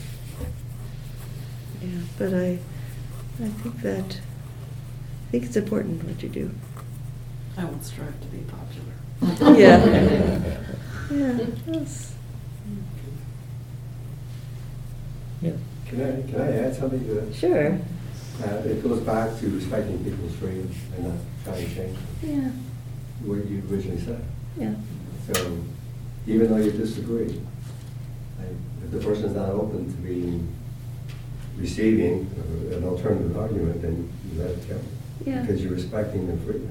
yeah, but I I think that I think it's important what you do. I won't strive to be popular. Yeah. Yeah. Yes. Yeah. Can I, can I add something to that? Sure. Uh, it goes back to respecting people's freedom and not trying to change Yeah. what you originally said. Yeah. So even though you disagree, like, if the person's not open to being receiving uh, an alternative argument, then you let it go. Yeah. Because you're respecting their freedom.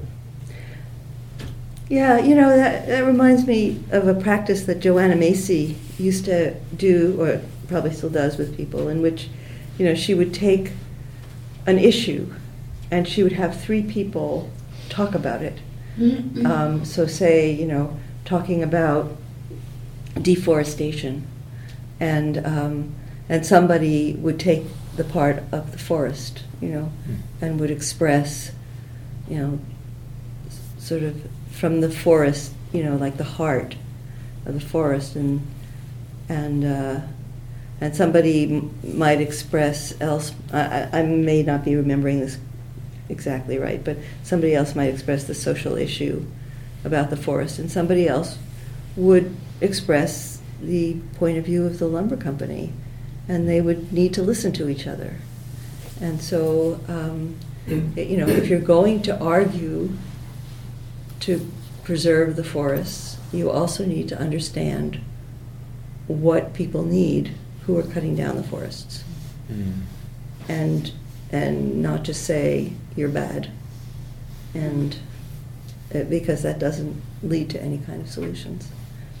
Yeah, you know, that, that reminds me of a practice that Joanna Macy used to do, or probably still does with people, in which, you know, she would take an issue and she would have three people talk about it. Um, so say, you know, talking about deforestation, and um, and somebody would take the part of the forest, you know, and would express, you know, s- sort of from the forest, you know, like the heart of the forest, and and uh, and somebody m- might express else. I, I I may not be remembering this exactly right, but somebody else might express the social issue about the forest, and somebody else would express the point of view of the lumber company, and they would need to listen to each other. And so, um, you know, if you're going to argue to preserve the forests, you also need to understand what people need who are cutting down the forests, Mm. and and not just say you're bad, and uh, because that doesn't lead to any kind of solutions.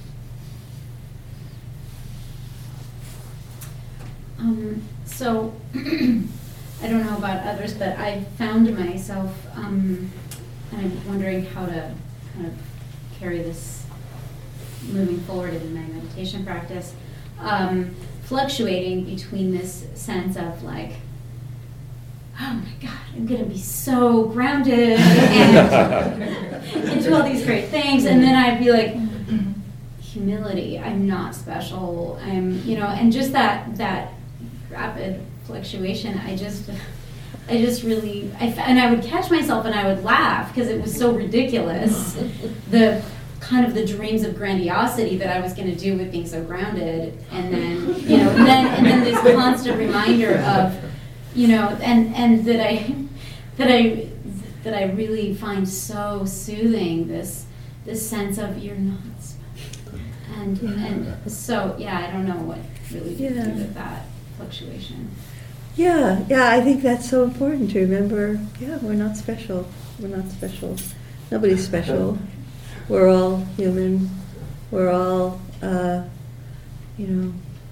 Um, so, I don't know about others, but I found myself, um, and I'm wondering how to kind of carry this moving forward in my meditation practice, um, fluctuating between this sense of like, oh my God, I'm gonna be so grounded and, and do all these great things, and then I'd be like, humility, I'm not special, I'm, you know, and just that that rapid fluctuation, I just, I just really, I, and I would catch myself and I would laugh because it was so ridiculous, the kind of the dreams of grandiosity that I was going to do with being so grounded, and then, you know, and then, and then this constant reminder of, you know, and, and that I, that I, that I really find so soothing, this, this sense of you're not special. And, and so, yeah, I don't know what really to Yeah. do with that fluctuation. Yeah, yeah, I think that's so important to remember. Yeah, we're not special. We're not special. Nobody's special. We're all human. We're all, uh, you know.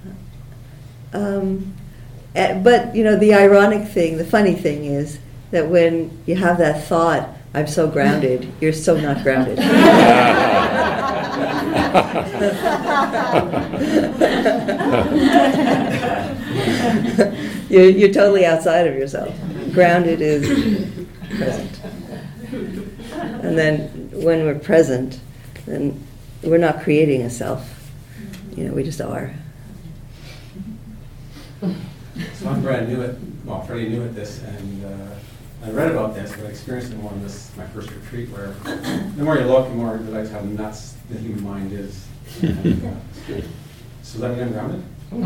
Um, eh, but you know, the ironic thing, the funny thing is that when you have that thought, "I'm so grounded," you're so not grounded. you're, you're totally outside of yourself. Grounded is present. And then when we're present, then we're not creating a self. You know, we just are. So I'm brand new at, well, pretty new at this, and uh, I read about this, but I experienced it more in this, my first retreat, where the more you look, the more you realize how nuts the human mind is. And, uh, so that mean I'm grounded?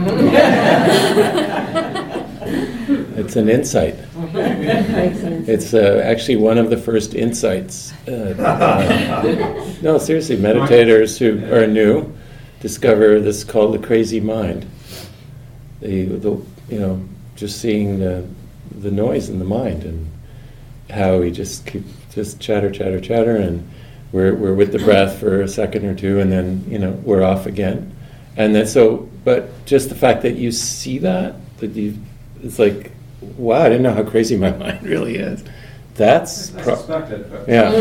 It's an insight. It's uh, actually one of the first insights. Uh, uh, no, seriously, meditators who are new discover this called the crazy mind. The, the you know, just seeing the the noise in the mind and how we just keep just chatter, chatter, chatter, and we're we're with the breath for a second or two, and then you know we're off again, and then so. But just the fact that you see that that you, it's like, wow, I didn't know how crazy my mind really is. That's I pro- suspected, but yeah,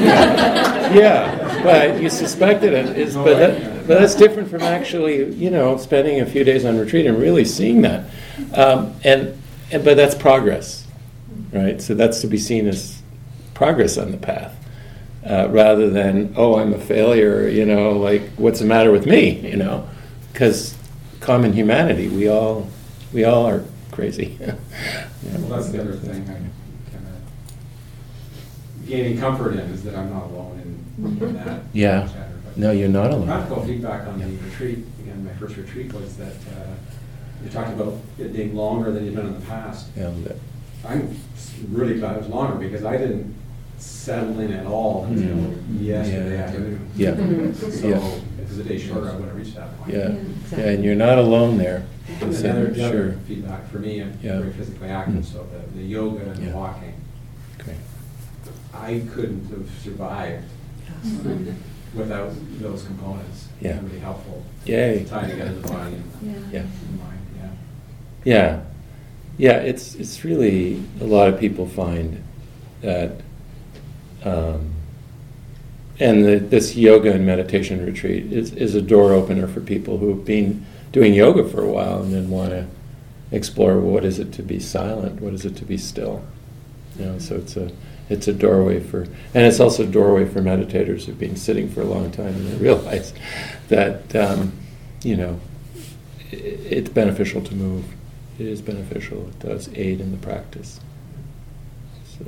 yeah. But you suspected it is, but that, but that's different from actually, you know, spending a few days on retreat and really seeing that. Um, and, and but that's progress, right? So that's to be seen as progress on the path, uh, rather than oh, I'm a failure. You know, like what's the matter with me? You know, because common humanity, we all we all are crazy. Yeah. well, that's the other thing I'm kind of gaining comfort in, is that I'm not alone in, in that Yeah. chatter. But No, you're not alone. practical feedback on the retreat, again, my first retreat, was that uh, you talked about it being longer than you've done in the past. Yeah, that- I'm really glad it was longer, because I didn't settle in at all until Mm. yesterday Yeah. afternoon. Yeah. So Yeah. if it was a day shorter, I would have reached that point. Yeah, exactly. yeah, and you're not alone there. And So, the other, the other sure. feedback for me, I'm Yeah. very physically active, Mm. so the, the yoga and Yeah. the walking, Great. I couldn't have survived without those components. Yeah. Really helpful. Yay. Tying together the body and Yeah. the mind, yeah. Yeah, yeah. It's it's really, a lot of people find that, um, and the, this yoga and meditation retreat is is a door opener for people who have been doing yoga for a while and then want to explore what is it to be silent, what is it to be still. You know, so it's a it's a doorway for, and it's also a doorway for meditators who've been sitting for a long time and they realize that um, you know i- it's beneficial to move. It is beneficial. It does aid in the practice. So,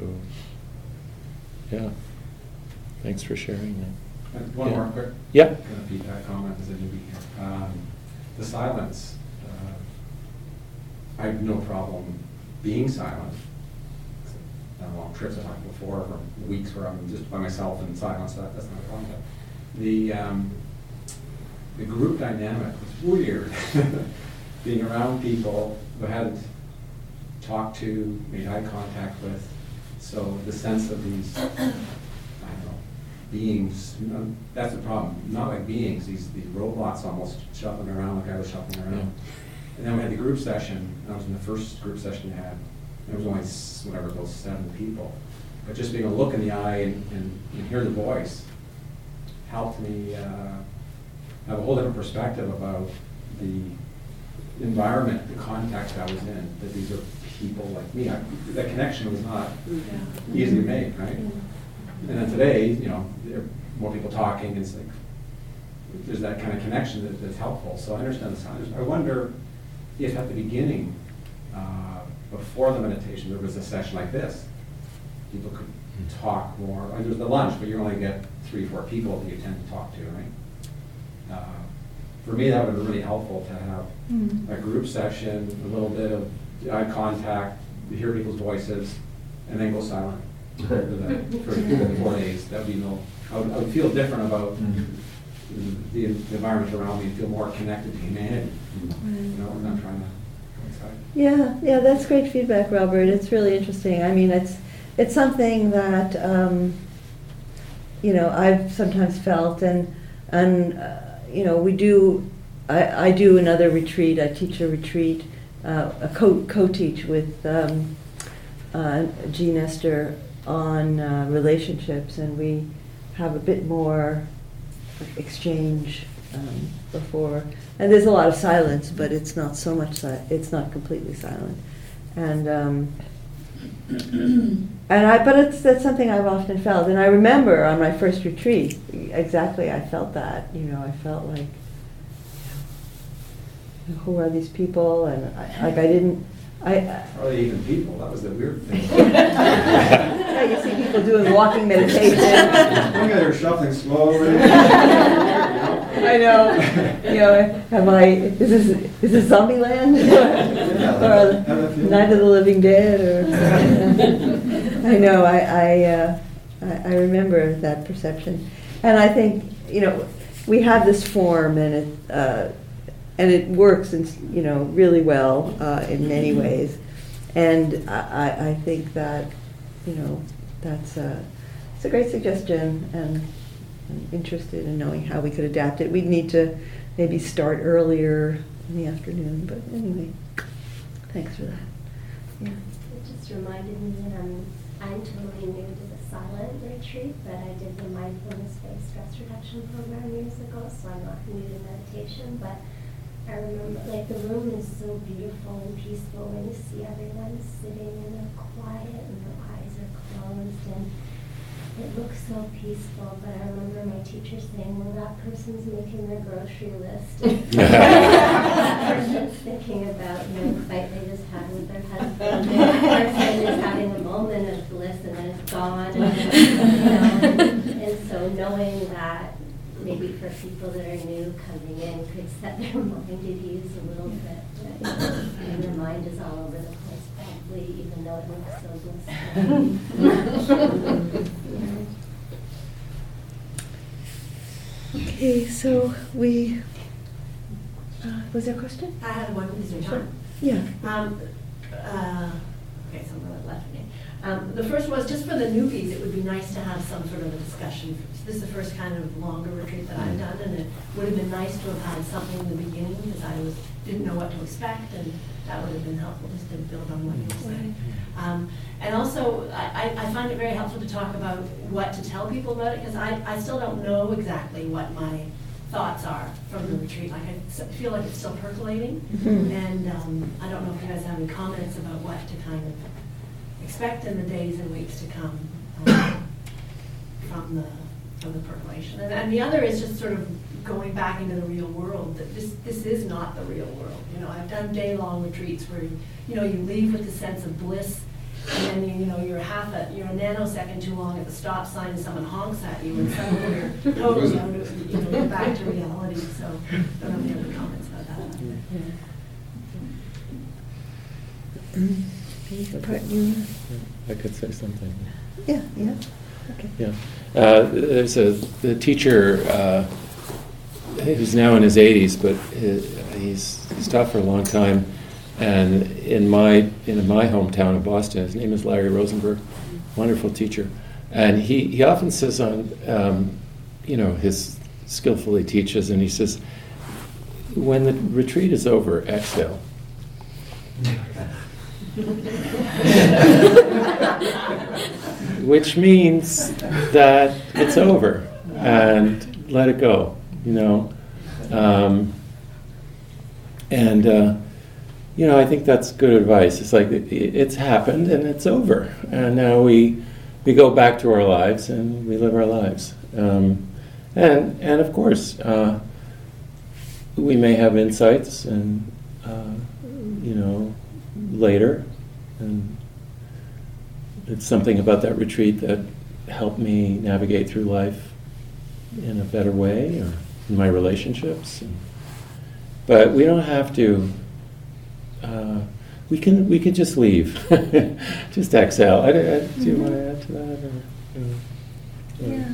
yeah. Thanks for sharing that. And one Yeah. more quick Yeah. kind of feedback comment as a newbie here. Um, the silence, uh, I have no problem being silent. On long trips I talked before, for weeks where I'm just by myself in silence, that, that's not a problem. But the, um, the group dynamic was weird. Being around people who I hadn't talked to, made eye contact with. So the sense of these, I don't know, beings, you know, that's the problem. Not like beings, these, these robots almost shuffling around like I was shuffling around. Yeah. And then we had the group session, and I was in the first group session we had. There was only, s- whatever, those seven people. But just being able to look in the eye and, and, and hear the voice helped me uh, have a whole different perspective about the environment, the context I was in, that these are people like me. I, that connection was not easy to make, right? And then today, you know, there are more people talking, and it's like, there's that kind of connection that, that's helpful. So I understand the signs. I wonder if at the beginning, uh, before the meditation, there was a session like this. People could talk more. And there's the lunch, but you only get three, four people that you tend to talk to, right? Uh, for me, that would have been really helpful to have Mm. a group session, a little bit of eye contact, hear people's voices, and then go silent for the, for the four days. That would be no, I would, I would feel different about the, the environment around me, and feel more connected to humanity. You know, I'm not trying to coincide. Yeah, yeah, that's great feedback, Robert. It's really interesting. I mean, it's it's something that um, you know I've sometimes felt, and and uh, you know we do. I, I do another retreat. I teach a retreat, uh, a co co-teach with um, uh, Jean Esther on uh, relationships, and we have a bit more exchange um, before. And there's a lot of silence, but it's not so much. Si- it's not completely silent, and um, and I. But it's that's something I've often felt, and I remember on my first retreat exactly. I felt that. You know, I felt like. Who are these people? And I, like I didn't, I. Are they even people? That was the weird thing. Yeah, you see people doing walking meditation. Look at her shuffling slowly. I know. You know, am I? Is this is this Zombieland or Night of the Living Dead? Or I know. I I, uh, I I remember that perception, and I think you know we have this form and it. Uh, And it works, in, you know, really well uh, in many ways. and I, I- I think that, you know, that's a, it's a great suggestion, and I'm interested in knowing how we could adapt it. We'd need to maybe start earlier in the afternoon, but anyway, thanks for that. Yeah. It just reminded me that I'm, I'm totally new to the silent retreat, but I did the mindfulness-based stress reduction program years ago, so I'm not new to meditation, but I remember, like, the room is so beautiful and peaceful when you see everyone sitting and they're quiet and their eyes are closed, and it looks so peaceful. But I remember my teacher saying, well, that person's making their grocery list. That person's thinking about, you know, the fight they just had with their husband. That person is having a moment of bliss and then it's gone. And, you know, and, and so knowing that maybe for people that are new coming in could set their mind at ease a little bit. But, and their mind is all over the place probably, even though it looks so blissful. Okay, so we, uh, was there a question? I had one, Mister John. Yeah. Um, uh, okay, so I'm going to left me. Um, the first was, just for the newbies, it would be nice to have some sort of a discussion. This is the first kind of longer retreat that I've done, and it would have been nice to have had something in the beginning, because I was didn't know what to expect, and that would have been helpful just to build on what you were saying. Um, and also, I, I find it very helpful to talk about what to tell people about it, because I, I still don't know exactly what my thoughts are from the retreat. Like, I s- feel like it's still percolating, Mhm. and um, I don't know if you guys have any comments about what to kind of expect in the days and weeks to come um, from the from the percolation. And, and the other is just sort of going back into the real world. That this this is not the real world. You know, I've done day-long retreats where you know you leave with a sense of bliss, and then you, you know you're half a you're a nanosecond too long at the stop sign, and someone honks at you, and suddenly you're totally out of, you know, you're back to reality. So I don't know if you have any comments about that. Yeah. Part you- I could say something. Yeah, yeah, okay. Yeah. Uh, there's a the teacher uh, who's now in his eighties, but he- he's he's taught for a long time. And in my in my hometown of Boston, his name is Larry Rosenberg, wonderful teacher. And he, he often says on, um, you know, his skillfully teaches, and he says, when the retreat is over, exhale. Which means that it's over, and let it go, you know. Um, and, uh, you know, I think that's good advice. It's like, it, it's happened, and it's over. And now we we go back to our lives, and we live our lives. Um, and, and of course, uh, we may have insights, and, uh, you know, later. And it's something about that retreat that helped me navigate through life in a better way, or in my relationships. And, but we don't have to. Uh, we can we can just leave, just exhale. I, I, do you want to add to that? Or, or, Yeah.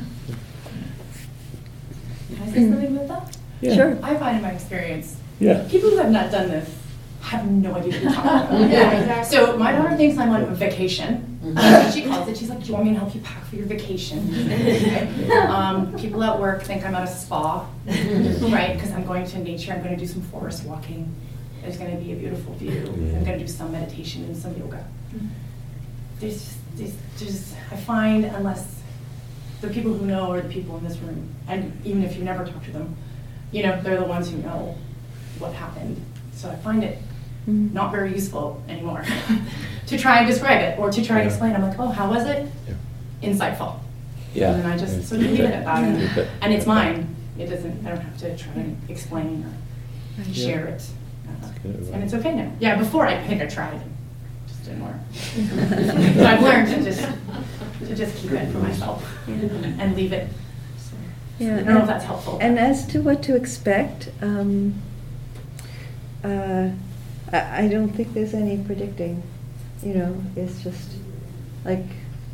Can I say something about that? Yeah. Sure. I find in my experience, Yeah. people who have not done this have no idea what you're talking about. Yeah, so my daughter thinks I'm on vacation. That's what she calls it. She's like, do you want me to help you pack for your vacation? Okay. Um, people at work think I'm at a spa, right? Because I'm going to nature. I'm going to do some forest walking. There's going to be a beautiful view. I'm going to do some meditation and some yoga. There's, just, there's, there's, I find, unless the people who know are the people in this room, and even if you never talk to them, you know, they're the ones who know what happened. So I find it Mhm. not very useful anymore to try and describe it or to try and Yeah. explain. I'm like, oh, how was it? Yeah. Insightful. Yeah. And then I just Yes. sort of leave it at that. And, Keep it. and it's mine. It doesn't, I don't have to try and explain or Right. share it. Uh, good advice. and it's okay now. Yeah, before I, I think I tried and just didn't work. So I've learned to just to just keep it for myself and leave it. So, Yeah, I don't know if and- that's helpful. And as to what to expect, um, uh, I, I don't think there's any predicting, you know, it's just like,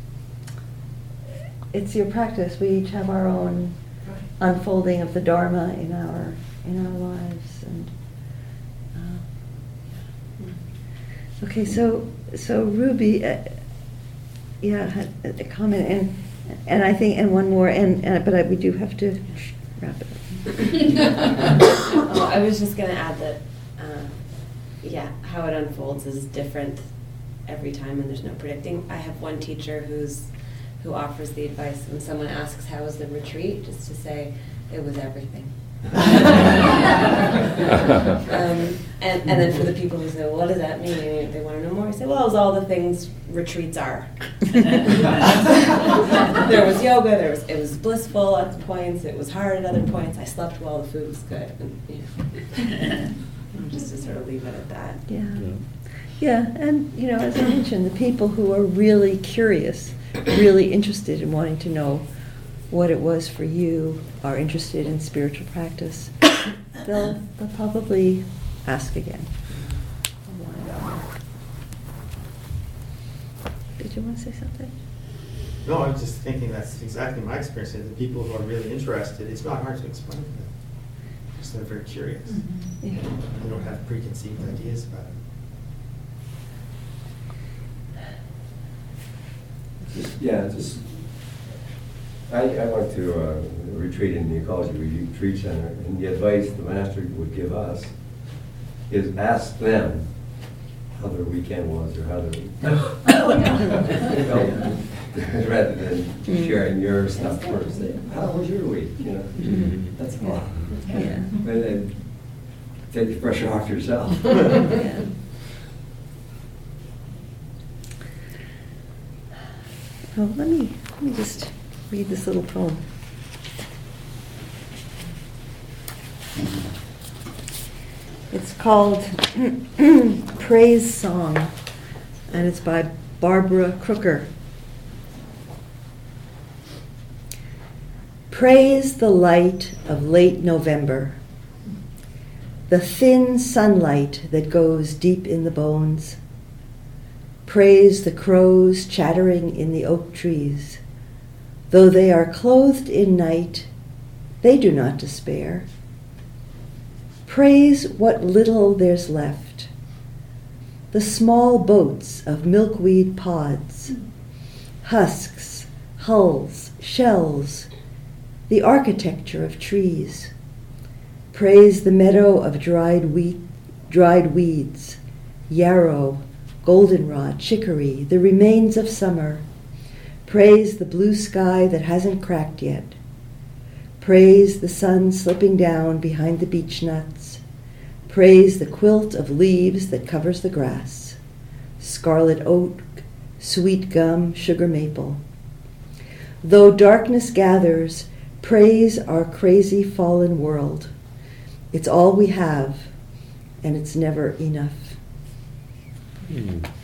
it's your practice. We each have our own unfolding of the Dharma in our, in our lives. And uh, okay, so so Ruby, uh, yeah, had a comment, and and I think, and one more, and, and but I, we do have to wrap it up. Oh, I was just going to add that, uh, yeah, how it unfolds is different every time, and there's no predicting. I have one teacher who's who offers the advice when someone asks how was the retreat, just to say it was everything. um, and, and then for the people who say, well, what does that mean? And they want to know more. I say, well, it was all the things retreats are. There was yoga. There was it was blissful at points. It was hard at other points. I slept well. The food was good. And, you know, just to sort of leave it at that. Yeah. Yeah, and you know, as I mentioned, the people who are really curious, really interested in wanting to know what it was for you, are interested in spiritual practice, they'll, they'll probably ask again. Did you want to say something? No, I'm just thinking that's exactly my experience. The people who are really interested, it's not hard to explain to them. Just they're very curious. Mm-hmm. Yeah. They don't have preconceived ideas about it. Just, yeah, just, I, I went to a retreat in the Ecology Retreat Center, and the advice the master would give us is ask them how their weekend was or how their, you know, rather than sharing your stuff first. Say, how was your week? You know, mm-hmm. That's a lot. Yeah. And then take the pressure off yourself. Yeah. Oh, let me let me just read this little poem. It's called Praise Song, and it's by Barbara Crooker. Praise the light of late November, the thin sunlight that goes deep in the bones. Praise the crows chattering in the oak trees. Though they are clothed in night, they do not despair. Praise what little there's left. The small boats of milkweed pods, husks, hulls, shells, the architecture of trees. Praise the meadow of dried wheat, dried weeds, yarrow, goldenrod, chicory, the remains of summer. Praise the blue sky that hasn't cracked yet. Praise the sun slipping down behind the beech nuts. Praise the quilt of leaves that covers the grass. Scarlet oak, sweet gum, sugar maple. Though darkness gathers, praise our crazy fallen world. It's all we have, and it's never enough. Mm.